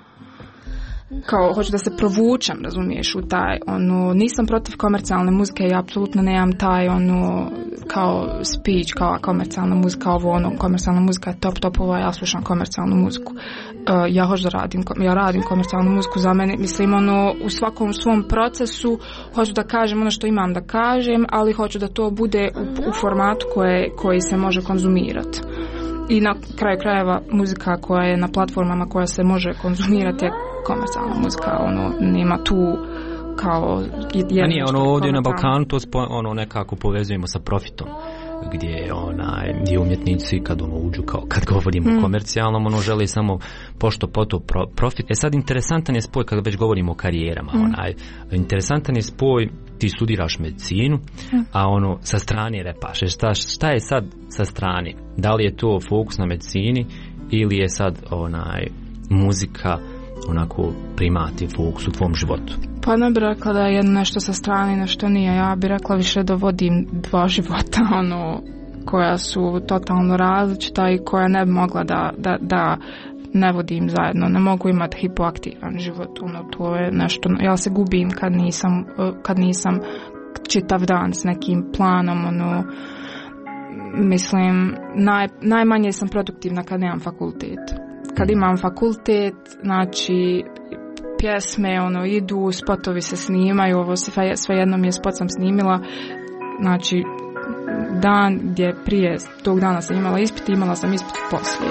kao hoću da se provučem, razumiješ, u taj, ono, nisam protiv komercijalne muzike i apsolutno nemam taj, ono, kao speech, kao komercijalna muzika, ovo, ono, komercijalna muzika je top topova, ja slušam komercijalnu muziku. Uh, ja hoću da radim, ja radim komercijalnu muziku za mene, mislim, ono, u svakom svom procesu hoću da kažem ono što imam da kažem, ali hoću da to bude u, u formatu koje, koji se može konzumirati. I na kraju krajeva muzika koja je na platformama koja se može konzumirati je komercijalna muzika, ono, nema tu kao jedno. A nije, ono, ovdje na Balkanu to spo, ono, nekako povezujemo sa profitom, gdje onaj, gdje umjetnici kad ono uđu, kao kad govorimo mm. o komercijalnom, ono želi samo pošto poto pro, profit. E sad interesantan je spoj kad već govorimo o karijerama, mm. onaj, interesantan je spoj, ti studiraš medicinu, mm. a ono sa strane repaš. Šta, šta je sad sa strane? Da li je to fokus na medicini ili je sad onaj muzika onako primati fokus u tvom životu? Pa ne bi rekla da je nešto sa strane, nešto nije. Ja bi rekla više da vodim dva života, ono, koja su totalno različita i koja ne bi mogla da, da, da ne vodim zajedno. Ne mogu imati hipoaktivan život, ono, to je nešto, ja se gubim kad nisam, kad nisam čitav dan s nekim planom, ono, mislim, naj, najmanje sam produktivna kad nemam fakultet. Kad imam fakultet, znači pjesme ono idu, spotovi se snimaju, ovo sve, sve jedno mi je spot sam snimila, znači dan gdje prije tog dana sam imala ispit, imala sam ispit poslije.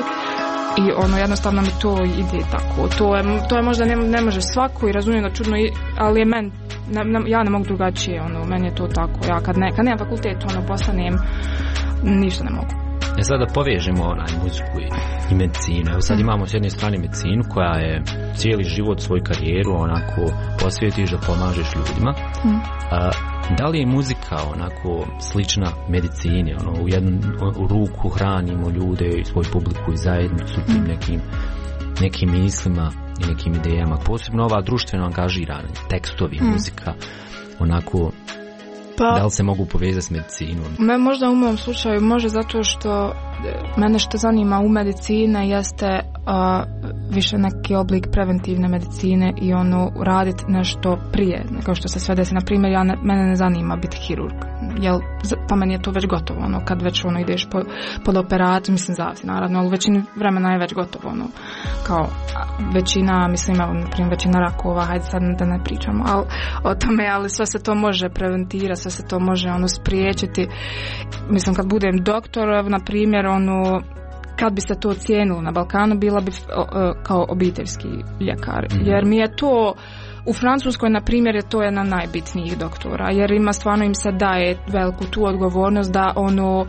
I ono jednostavno mi to ide tako. To je, to je možda ne, ne može svako i razumijem da čudno, ali je meni, ne, ne, ja ne mogu drugačije, ono, meni je to tako. Ja kad, ne, kad nemam fakultet, ono, postanem, ništa ne mogu. E sad da povežemo onaj muziku i, i medicinu. Evo sad imamo s jedne strane medicinu koja je cijeli život, svoju karijeru onako posvjetiš da pomažeš ljudima. Mm. A, da li je muzika onako slična medicini, ono u jednu u ruku hranimo ljude i svoju publiku i zajednicu mm. tim nekim, nekim mislima i nekim idejama, posebno ova društveno angažirana, tekstovi, mm. muzika, onako. Pa, da li se mogu povezati s medicinom? Me možda u mom slučaju može zato što mene što zanima u medicine jeste uh, više neki oblik preventivne medicine i ono raditi nešto prije nego što se sve desi. Na primjer, ja ne, mene ne zanima biti hirurg, jer pa meni je to već gotovo, ono, kad već ono ideš po, pod operaciju, mislim zavisi naravno, ali u većini vremena je već gotovo, ono, kao većina, mislim, evo, na primjer, većina rakova, hajde sad da ne pričamo ali, o tome, ali sve se to može preventirati, sve se to može ono spriječiti. Mislim, kad budem doktor, na primjer, ono, kad bi se to cijenilo na Balkanu, bila bi kao obiteljski ljekar, mm-hmm. jer mi je to u Francuskoj, na primjer, je to jedna najbitnijih doktora, jer ima stvarno im se daje veliku tu odgovornost da ono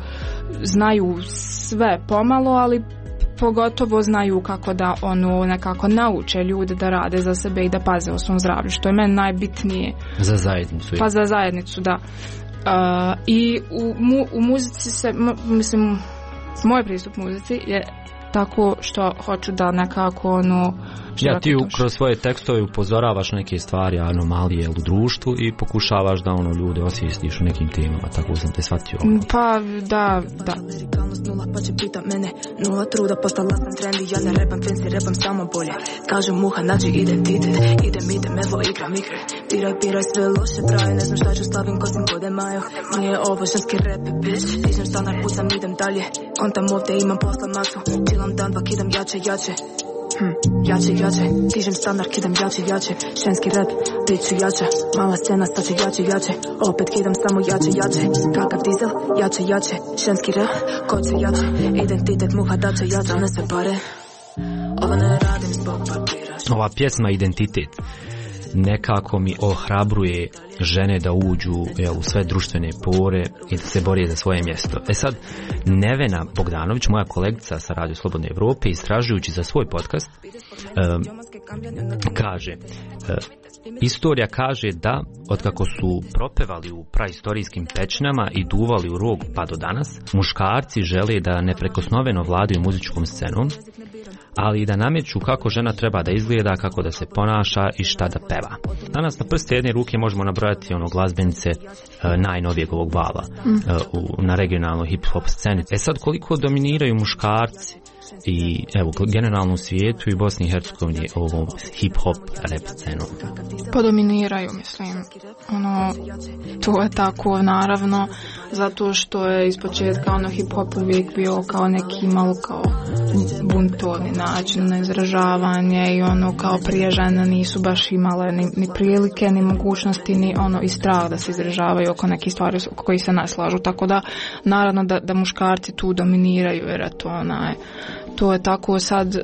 znaju sve pomalo, ali pogotovo znaju kako da ono nekako nauče ljude da rade za sebe i da paze o svom zdravlju, što je meni najbitnije. Za zajednicu. Pa za zajednicu, da. Uh, I u, mu, u muzici se, m, mislim, moj pristup muzici je tako što hoću da nekako ono... Ja ti u, kroz svoje tekstove upozoravaš neke stvari, anomalije u društvu i pokušavaš da ono ljude osvijestiš u nekim temama, tako sam te shvatio. Pa da, da. Nula pa će pita mene, nula truda, postala sam trendi, ja ne repam fancy, repam samo bolje. Kažem muha, nađi identitet, idem, idem, evo igram igre. Piraj, piraj, sve loše traje, ne znam šta ću stavim ko sam kode majo. Nije ovo ženski rap, bitch, dižem stanar, pucam, idem dalje. Kontam ovdje, imam posla masu, čilam dan, pak idem jače, jače. Hm, jače, jače, dižem standard, kidam jače, jače. Ženski rap, bit ću jača. Mala scena, staće jače, jače. Opet kidam samo jače, jače. Kakav dizel, jače, jače. Ženski rap, ko će jače. Identitet muha dače, jače, ne sve pare. Ovo ne radim zbog papira, ova pjesma Identitet nekako mi ohrabruje žene da uđu jel, u sve društvene pore i da se bore za svoje mjesto. E sad, Nevena Bogdanović, moja kolegica sa Radio Slobodne Evrope, istražujući za svoj podcast, um, kaže, uh, istorija kaže da, otkako su propevali u praistorijskim pećinama i duvali u rog pa do danas, muškarci žele da neprekosnoveno vladaju muzičkom scenom, ali i da nameću kako žena treba da izgleda, kako da se ponaša i šta da peva. Danas na prste jedne ruke možemo nabrojati ono glazbenice e, najnovijeg ovog vala mm. e, u, na regionalnoj hip-hop sceni. E sad, koliko dominiraju muškarci i evo generalno u svijetu i Bosni i Hercegovini ovom hip-hop rap scenom? Pa dominiraju, mislim. Ono, to je tako, naravno, zato što je ispočetka ono hip-hop uvijek bio kao neki malo kao buntovni način na izražavanje i ono kao prije žene nisu baš imale ni, ni prilike, ni mogućnosti, ni ono i strah da se izražavaju oko nekih stvari oko kojih se ne slažu. Tako da, naravno da, da muškarci tu dominiraju jer je to onaj to je tako sad e,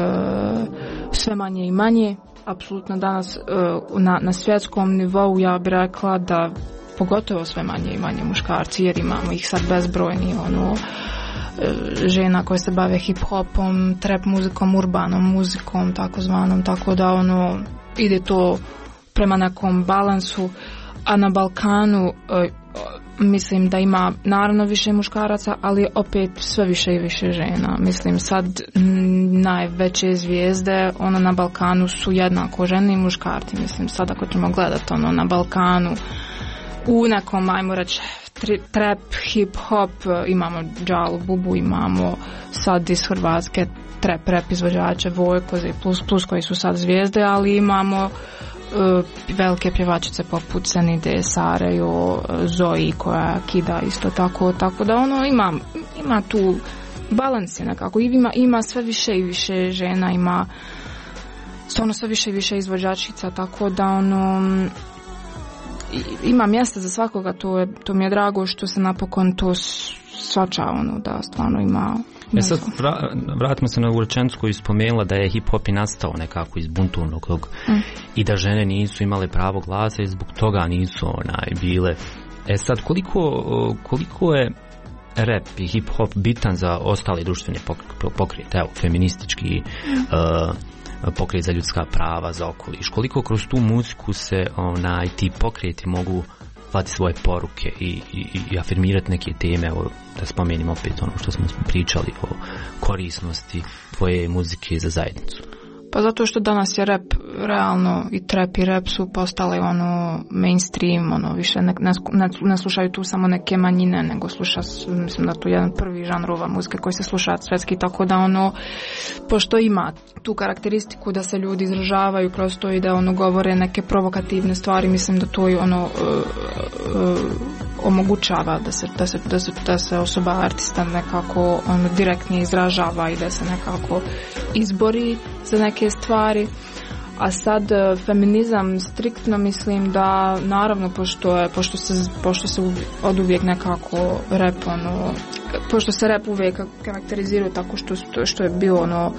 sve manje i manje. Apsolutno danas e, na, na svjetskom nivou ja bih rekla da pogotovo sve manje i manje muškarci jer imamo ih sad bezbrojni ono e, žena koje se bave hip-hopom, trap muzikom, urbanom muzikom takozvanom, tako da ono ide to prema nekom balansu, a na Balkanu e, mislim da ima naravno više muškaraca, ali opet sve više i više žena. Mislim sad m, najveće zvijezde ono na Balkanu su jednako žene i muškarci. Mislim sad ako ćemo gledati ono na Balkanu u nekom, ajmo reći, trap, hip-hop, imamo Džalu Bubu, imamo sad iz Hrvatske trap rap izvođače Vojkoze plus plus koji su sad zvijezde, ali imamo Uh, velike pjevačice poput Senide, Sarejo, Zoji koja kida isto tako, tako da ono ima, ima tu balans je nekako, ima, ima sve više i više žena, ima stvarno sve više i više izvođačica, tako da ono ima mjesta za svakoga, to, je, to mi je drago što se napokon to svača ono da stvarno ima. E sad, vratimo se na ovu rečenicu koju spomenula da je hip-hop i nastao nekako iz buntovnog tog mm. i da žene nisu imale pravo glasa i zbog toga nisu onaj bile. E sad, koliko, koliko je rap i hip-hop bitan za ostale društvene pokrete, evo, feministički mm. uh, pokret za ljudska prava, za okoliš, koliko kroz tu muziku se onaj, ti pokreti mogu slati svoje poruke i, i, i afirmirati neke teme, evo, da spomenim opet ono što smo pričali o korisnosti tvoje muzike za zajednicu. Pa zato što danas je rap realno i trap i rap su postale ono mainstream, ono više ne, ne, ne slušaju tu samo neke manjine, nego sluša, mislim da to je jedan prvi žanrova muzike koji se sluša svetski, tako da ono, pošto ima tu karakteristiku da se ljudi izražavaju kroz to i da ono govore neke provokativne stvari, mislim da to je ono uh, uh, omogućava da se, da se, da se, da se osoba artista nekako ono direktnije izražava i da se nekako izbori za neke stvari. A sad feminizam striktno mislim da naravno pošto je, pošto se, pošto se od uvijek nekako rap ono, pošto se rap uvijek karakterizira tako što, što je bio ono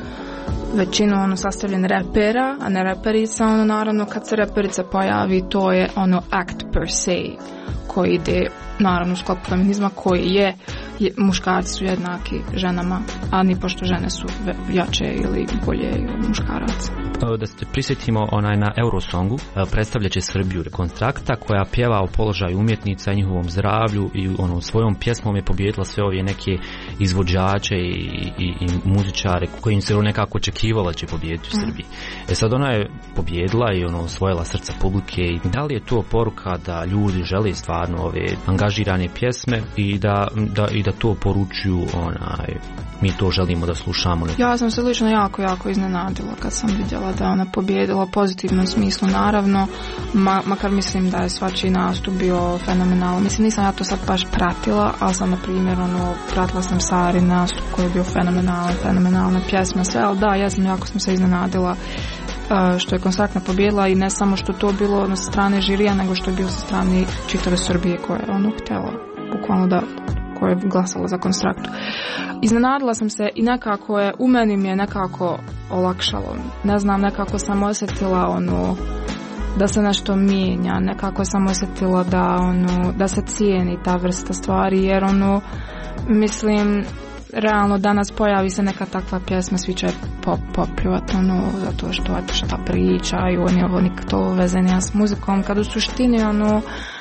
većinu ono sastavljen repera, a ne reperica, ono naravno kad se reperica pojavi to je ono act per se koji ide naravno u sklopu feminizma koji je, je muškarci su jednaki ženama, a ni pošto žene su jače ili bolje od muškaraca. Da se prisjetimo onaj na Eurosongu, predstavljaće Srbiju Rekonstrakta koja pjeva o položaju umjetnica, njihovom zdravlju i ono svojom pjesmom je pobijedila sve ove neke izvođače i, i, i muzičare kojim se nekako očekivalo će pobijediti u Srbiji. E sad ona je pobijedila i ono osvojila srca publike i da li je to poruka da ljudi žele stvarno ove angažirane pjesme i da, da, i da to poručuju onaj mi to želimo da slušamo. Ja sam se lično jako, jako iznenadila kad sam vidjela da je ona pobijedila u pozitivnom smislu, naravno, ma, makar mislim da je svačiji nastup bio fenomenalan. Mislim, nisam ja to sad baš pratila, ali sam, na primjer, ono, pratila sam Sari nastup koji je bio fenomenalan, fenomenalna pjesma, sve, ali da, ja sam jako sam se iznenadila uh, što je Konstraktna pobijedila i ne samo što to bilo na strane žirija, nego što je bilo sa strane čitave Srbije koja je ono htjela, bukvalno da koje je glasalo za Konstraktu. Iznenadila sam se i nekako je, u meni mi je nekako olakšalo. Ne znam, nekako sam osjetila ono, da se nešto mijenja, nekako sam osjetila da, ono, da se cijeni ta vrsta stvari, jer ono, mislim, realno danas pojavi se neka takva pjesma, svi će pop, popljuvat, ono, zato što eto šta pričaju, oni ovo nikad to veze nema s muzikom, kad u suštini, ono,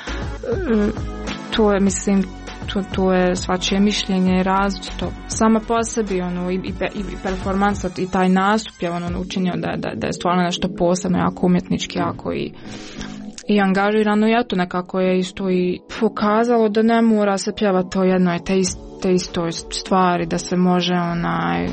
to je, mislim, to, to je svačije mišljenje različito. Sama po sebi, ono, i, i, i performansa, i taj nastup je, ono, učinio da, da, da je stvarno nešto posebno, jako umjetnički, jako i i angažirano, i eto nekako je isto i pokazalo da ne mora se pjevati o jednoj te, ist, te istoj stvari, da se može onaj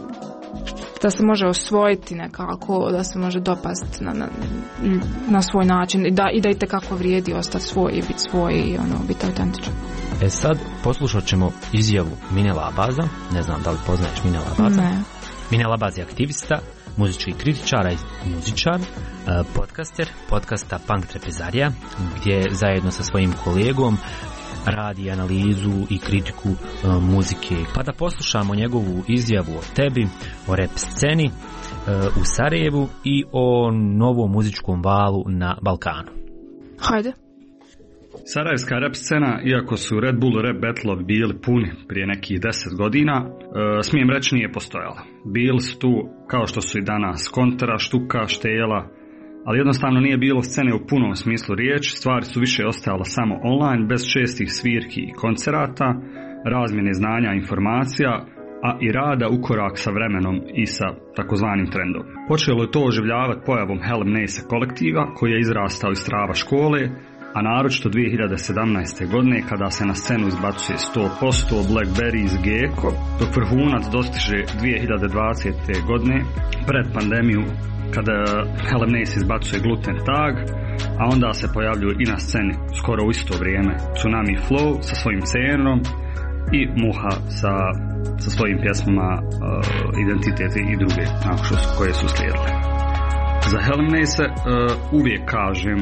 da se može osvojiti nekako, da se može dopasti na, na, na svoj način i da i da itekako vrijedi ostati svoj i biti svoj i ono, biti autentičan. E sad poslušat ćemo izjavu Mine Labaza, ne znam da li poznaješ Mine Labaza? Ne. Mine Labaz je aktivista, muzički kritičar i muzičar, podcaster podcasta Punk Trepezarija, gdje zajedno sa svojim kolegom radi analizu i kritiku uh, muzike. Pa da poslušamo njegovu izjavu o tebi, o rap sceni uh, u Sarajevu i o novom muzičkom valu na Balkanu. Hajde. Sarajevska rap scena, iako su Red Bull rap battleovi bili puni prije nekih deset godina, uh, smijem reći nije postojala. Bili su tu, kao što su i danas, Kontara, Štuka, Štela, ali jednostavno nije bilo scene u punom smislu riječi, stvari su više ostajale samo online, bez čestih svirki i koncerata, razmjene znanja i informacija, a i rada u korak sa vremenom i sa takozvanim trendom. Počelo je to oživljavati pojavom Helm Nase kolektiva, koji je izrastao iz trava škole, a naročito dvije hiljade sedamnaeste. godine kada se na scenu izbacuje sto posto, Blackberries, Gecko, dok vrhunac dostiže dvije hiljade dvadesete. godine pred pandemiju, kada Helm Nase izbacuje Gluten Tag, a onda se pojavljuju i na sceni skoro u isto vrijeme Tsunami Flow sa svojim scenom i Muha sa, sa svojim pjesmama uh, Identiteti i druge nakon koje su slijedile. Za Helm Nase uh, uvijek kažem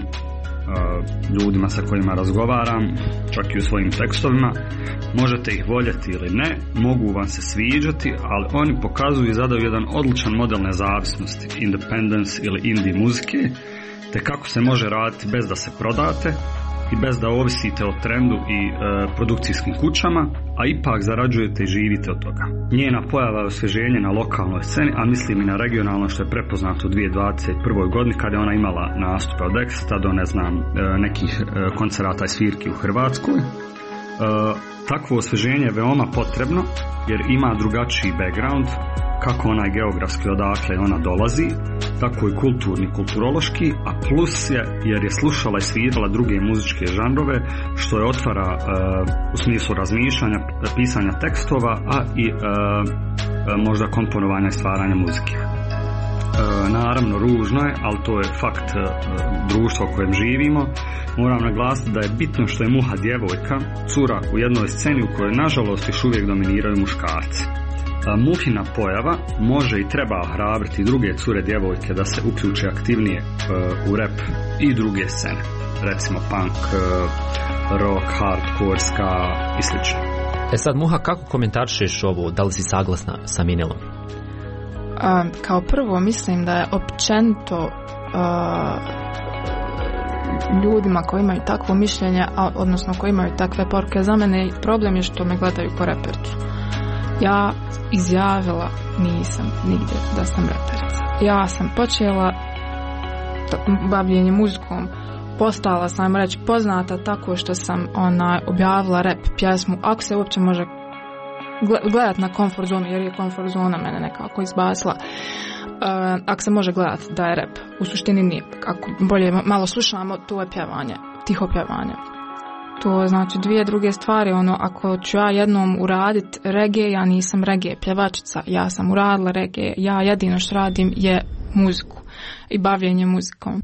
uh, ljudima sa kojima razgovaram, čak i u svojim tekstovima, možete ih voljeti ili ne, mogu vam se sviđati, ali oni pokazuju i zadaju jedan odličan model nezavisnosti, independence ili indie muzike, te kako se može raditi bez da se prodate i bez da ovisite o trendu i e, produkcijskim kućama, a ipak zarađujete i živite od toga. Njena pojava je osvježenje na lokalnoj sceni, a mislim i na regionalno, što je prepoznato u dvije hiljade dvadeset prve. godini kada je ona imala nastupe od Exita do ne znam e, nekih e, koncerata i svirki u Hrvatskoj. E, takvo osvježenje je veoma potrebno jer ima drugačiji background, kako onaj geografski odakle ona dolazi, tako i kulturni, kulturološki, a plus je jer je slušala i svirala druge muzičke žanrove, što je otvara e, u smislu razmišljanja, pisanja tekstova, a i e, možda komponovanja i stvaranja muzike. E, naravno ružno je, ali to je fakt e, društva u kojem živimo. Moram naglasiti da je bitno što je Muha djevojka, cura u jednoj sceni u kojoj nažalost još uvijek dominiraju muškarci. Muhina pojava može i treba ohrabriti druge cure djevojke da se uključe aktivnije uh, u rap i druge scene, recimo punk, uh, rock, hardcore, ska i slično. E sad, Muha, kako komentaršeš ovo, da li si saglasna sa Minelom? Uh, kao prvo mislim da je općenito uh, ljudima koji imaju takvo mišljenje, a, odnosno koji imaju takve poruke, za mene problem je što me gledaju po repercu. Ja izjavila nisam nigdje da sam reperica. Ja sam počela bavljenje muzikom, postala sam reći poznata tako što sam ona objavila rap pjesmu, ako se uopće može gledat na comfort zonu, jer je comfort zona mene nekako izbacila. Uh, ako se može gledat da je rap, u suštini nije. Ako bolje malo slušamo, to je pjevanje, tiho pjevanje. To znači dvije druge stvari, ono, ako ću ja jednom uradit reggae, ja nisam reggae pjevačica, ja sam uradila reggae, ja jedino što radim je muziku i bavljenje muzikom.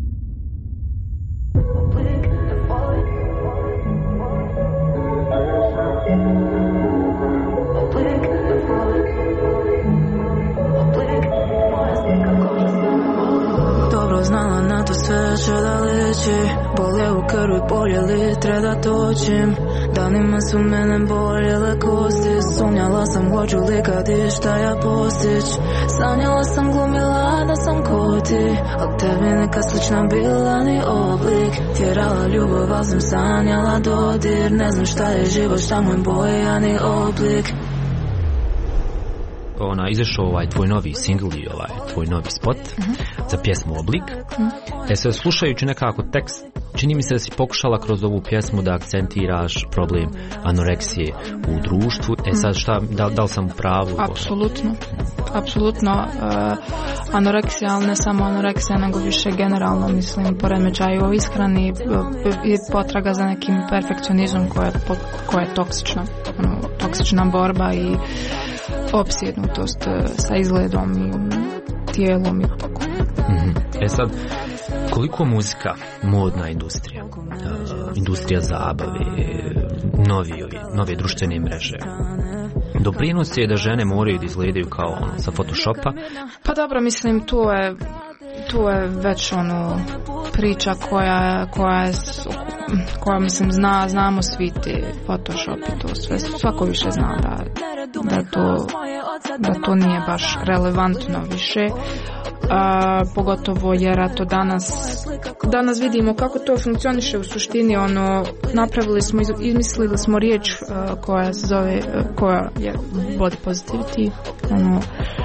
Dobro znala na to sve će da liči, bole u krvi poljeli, treba doćim. Danima su mene boljele kosti, sumnjala sam hoću li kad i šta ja postić. Sanjala sam glumila da sam ko ti, al tebi neka slična bila ni oblik. Tjerala ljubav, al sam sanjala dodir. Ne znam šta je život, šta moj bojani oblik. Ona izašao ovaj tvoj novi singl i ovaj tvoj novi spot uh-huh. za pjesmu Oblik. Uh-huh. E sad slušajući nekako tekst, čini mi se da si pokušala kroz ovu pjesmu da akcentiraš problem anoreksije u društvu. E sad šta, da, da li sam u pravu? Apsolutno. Apsolutno. Uh, anoreksija, ali ne samo anoreksija, nego više generalno, mislim, poremećaj u ishrani i potraga za nekim perfekcionizmom koja je, koja je toksična. Ono, toksična borba i opsjednutost sa izgledom i tijelom i tako. Mm-hmm. E sad, koliko muzika, modna industrija, uh, industrija zabave, novi, nove društvene mreže, doprinos je da žene moraju da izgledaju kao ono, sa Photoshopa? Pa dobro, mislim, to je to je već ono priča koja, koja je koja mislim zna, znamo svi te Photoshop i to sve, svako više zna da, da, to, da to nije baš relevantno više. A, pogotovo jer eto danas danas vidimo kako to funkcioniše u suštini. Ono, napravili smo, izmislili smo riječ uh, koja se zove, uh, koja je body positivity, ono,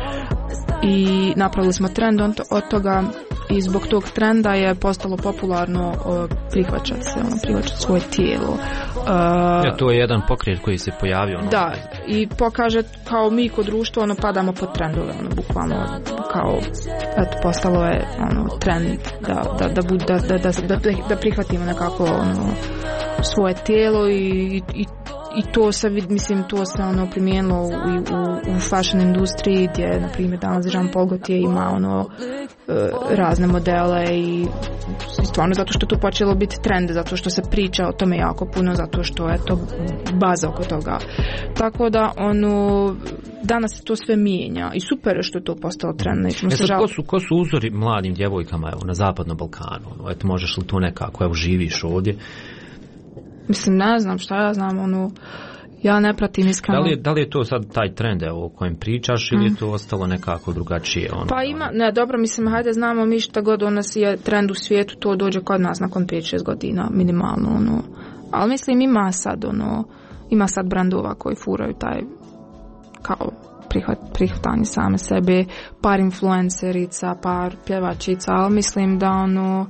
i napravili smo trend od, od toga i zbog tog trenda je postalo popularno uh, prihvaćati se, ono, prihvaćati svoje tijelo. Uh, ja, to je jedan pokret koji se pojavio. Ono, da, i pokaže kao mi kod društva ono, padamo pod trendove, ono, bukvalno kao eto, postalo je ono, trend da, da, da, bud, da, da, da, da, da prihvatimo nekako ono, svoje tijelo i, i I to se vid, mislim, to se ono primijenilo u, u, u fashion industriji gdje, na primjer, danas Jean Paul Gaultier ima ono razne modele i stvarno zato što to počelo biti trend, zato što se priča o tome jako puno, zato što je to baza oko toga. Tako da ono danas se to sve mijenja i super je što je to postalo trend. E sad, žal... ko, su, ko su uzori mladim djevojkama evo, na zapadnom Balkanu? Ono, eto, možeš li to nekako, evo, živiš ovdje? Mislim, ne znam šta ja znam, ono, ja ne pratim iskreno. Da li je, da li je to sad taj trend evo, o kojem pričaš ili mm. je to ostalo nekako drugačije? Ono, pa ima, ne, dobro, mislim, hajde, znamo mi šta god ono je trend u svijetu, to dođe kod nas nakon pet šest godina, minimalno, ono. Ali mislim, ima sad, ono, ima sad brandova koji furaju taj, kao, prihvat, prihvatanje same sebe, par influencerica, par pjevačica, ali mislim da, ono,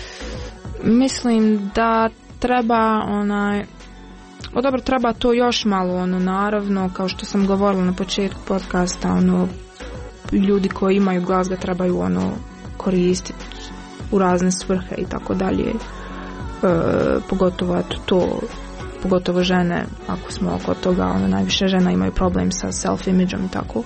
mislim da treba onaj, o dobro, treba to još malo, ono, naravno, kao što sam govorila na početku podcasta, ono, ljudi koji imaju glas ga trebaju, ono, koristiti u razne svrhe i tako dalje, e, pogotovo, eto, to, pogotovo žene, ako smo oko toga, ono, najviše žena imaju problem sa self-imidžom i tako.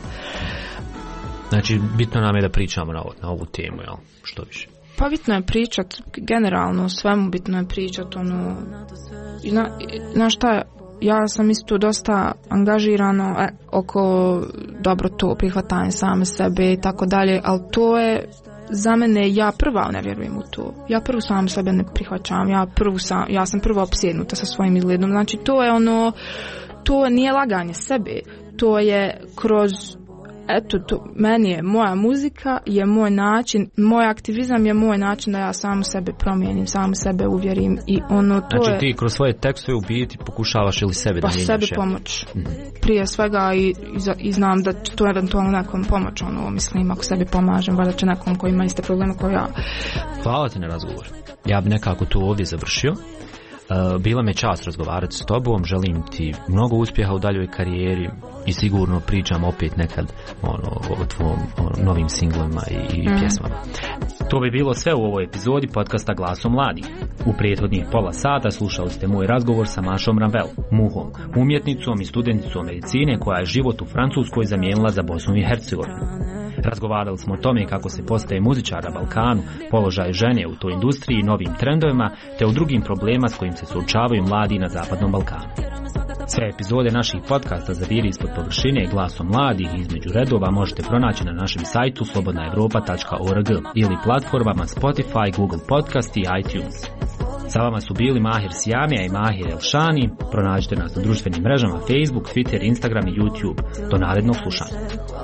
Znači, bitno nam je da pričamo na, na ovu temu, jel? Što više? Pa bitno je pričat, generalno o svemu bitno je pričat, ono, na, na šta, ja sam isto dosta angažirano e, oko, dobro, to prihvatanje same sebe i tako dalje, ali to je, za mene, ja prva ne vjerujem u to, ja prvu sam sebe ne prihvaćam, ja, prvu sam, ja sam prvo opsjednuta sa svojim izgledom, znači to je ono, to nije laganje sebe, to je kroz, eto, to, meni je moja muzika, je moj način, moj aktivizam je moj način da ja samu sebe promijenim, samu sebe uvjerim i ono, to znači, je... ti kroz svoje tekstove u biti pokušavaš ili sebe pa da mijenjaš? Pa sebi pomoć. Mm-hmm. Prije svega i, i, i znam da će to eventualno nekom pomoć, ono, mislim, ako sebi pomažem, valjda će nekom koji ima iste probleme kao ja. Hvala ti na razgovor. Ja bi nekako to ovdje završio. Uh, bila me čast razgovarati s tobom, želim ti mnogo uspjeha u daljoj karijeri i sigurno pričam opet nekad ono, o tvojom o novim singlovima i, i mm. pjesmama. To bi bilo sve u ovoj epizodi podcasta Glasom mladih. U prethodnih pola sata slušali ste moj razgovor sa Mašom Ravel, Muhom, umjetnicom i studenticom medicine koja je život u Francuskoj zamijenila za Bosnu i Hercegovinu. Razgovarali smo o tome kako se postaje muzičar na Balkanu, položaj žene u toj industriji, novim trendovima, te o drugim problema s kojim se suočavaju mladi na Zapadnom Balkanu. Sve epizode naših podcasta Zaviri ispod površine i Glasom mladih između redova možete pronaći na našem sajtu slobodna evropa tačka org ili platformama Spotify, Google Podcast i iTunes. Sa vama su bili Mahir Sijamija i Mahir Elšani. Pronađite nas na društvenim mrežama Facebook, Twitter, Instagram i YouTube. Do narednog slušanja.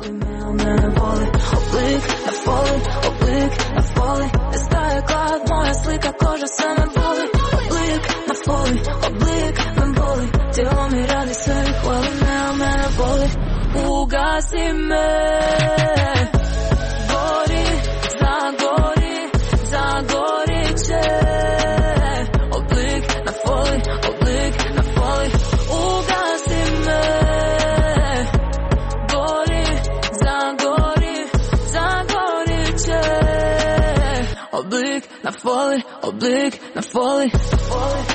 Moja slika, koža, sve me boli. Oblik na foli, oblik me boli. Tijelo mi radi sve, hvali me, a mene boli. Ugasi me, gori, zagori, zagorit će. Oblik na foli, oblik na foli. Ugasi me, gori, zagori, zagorit će. Oblik na foli, oblik na foli, foli.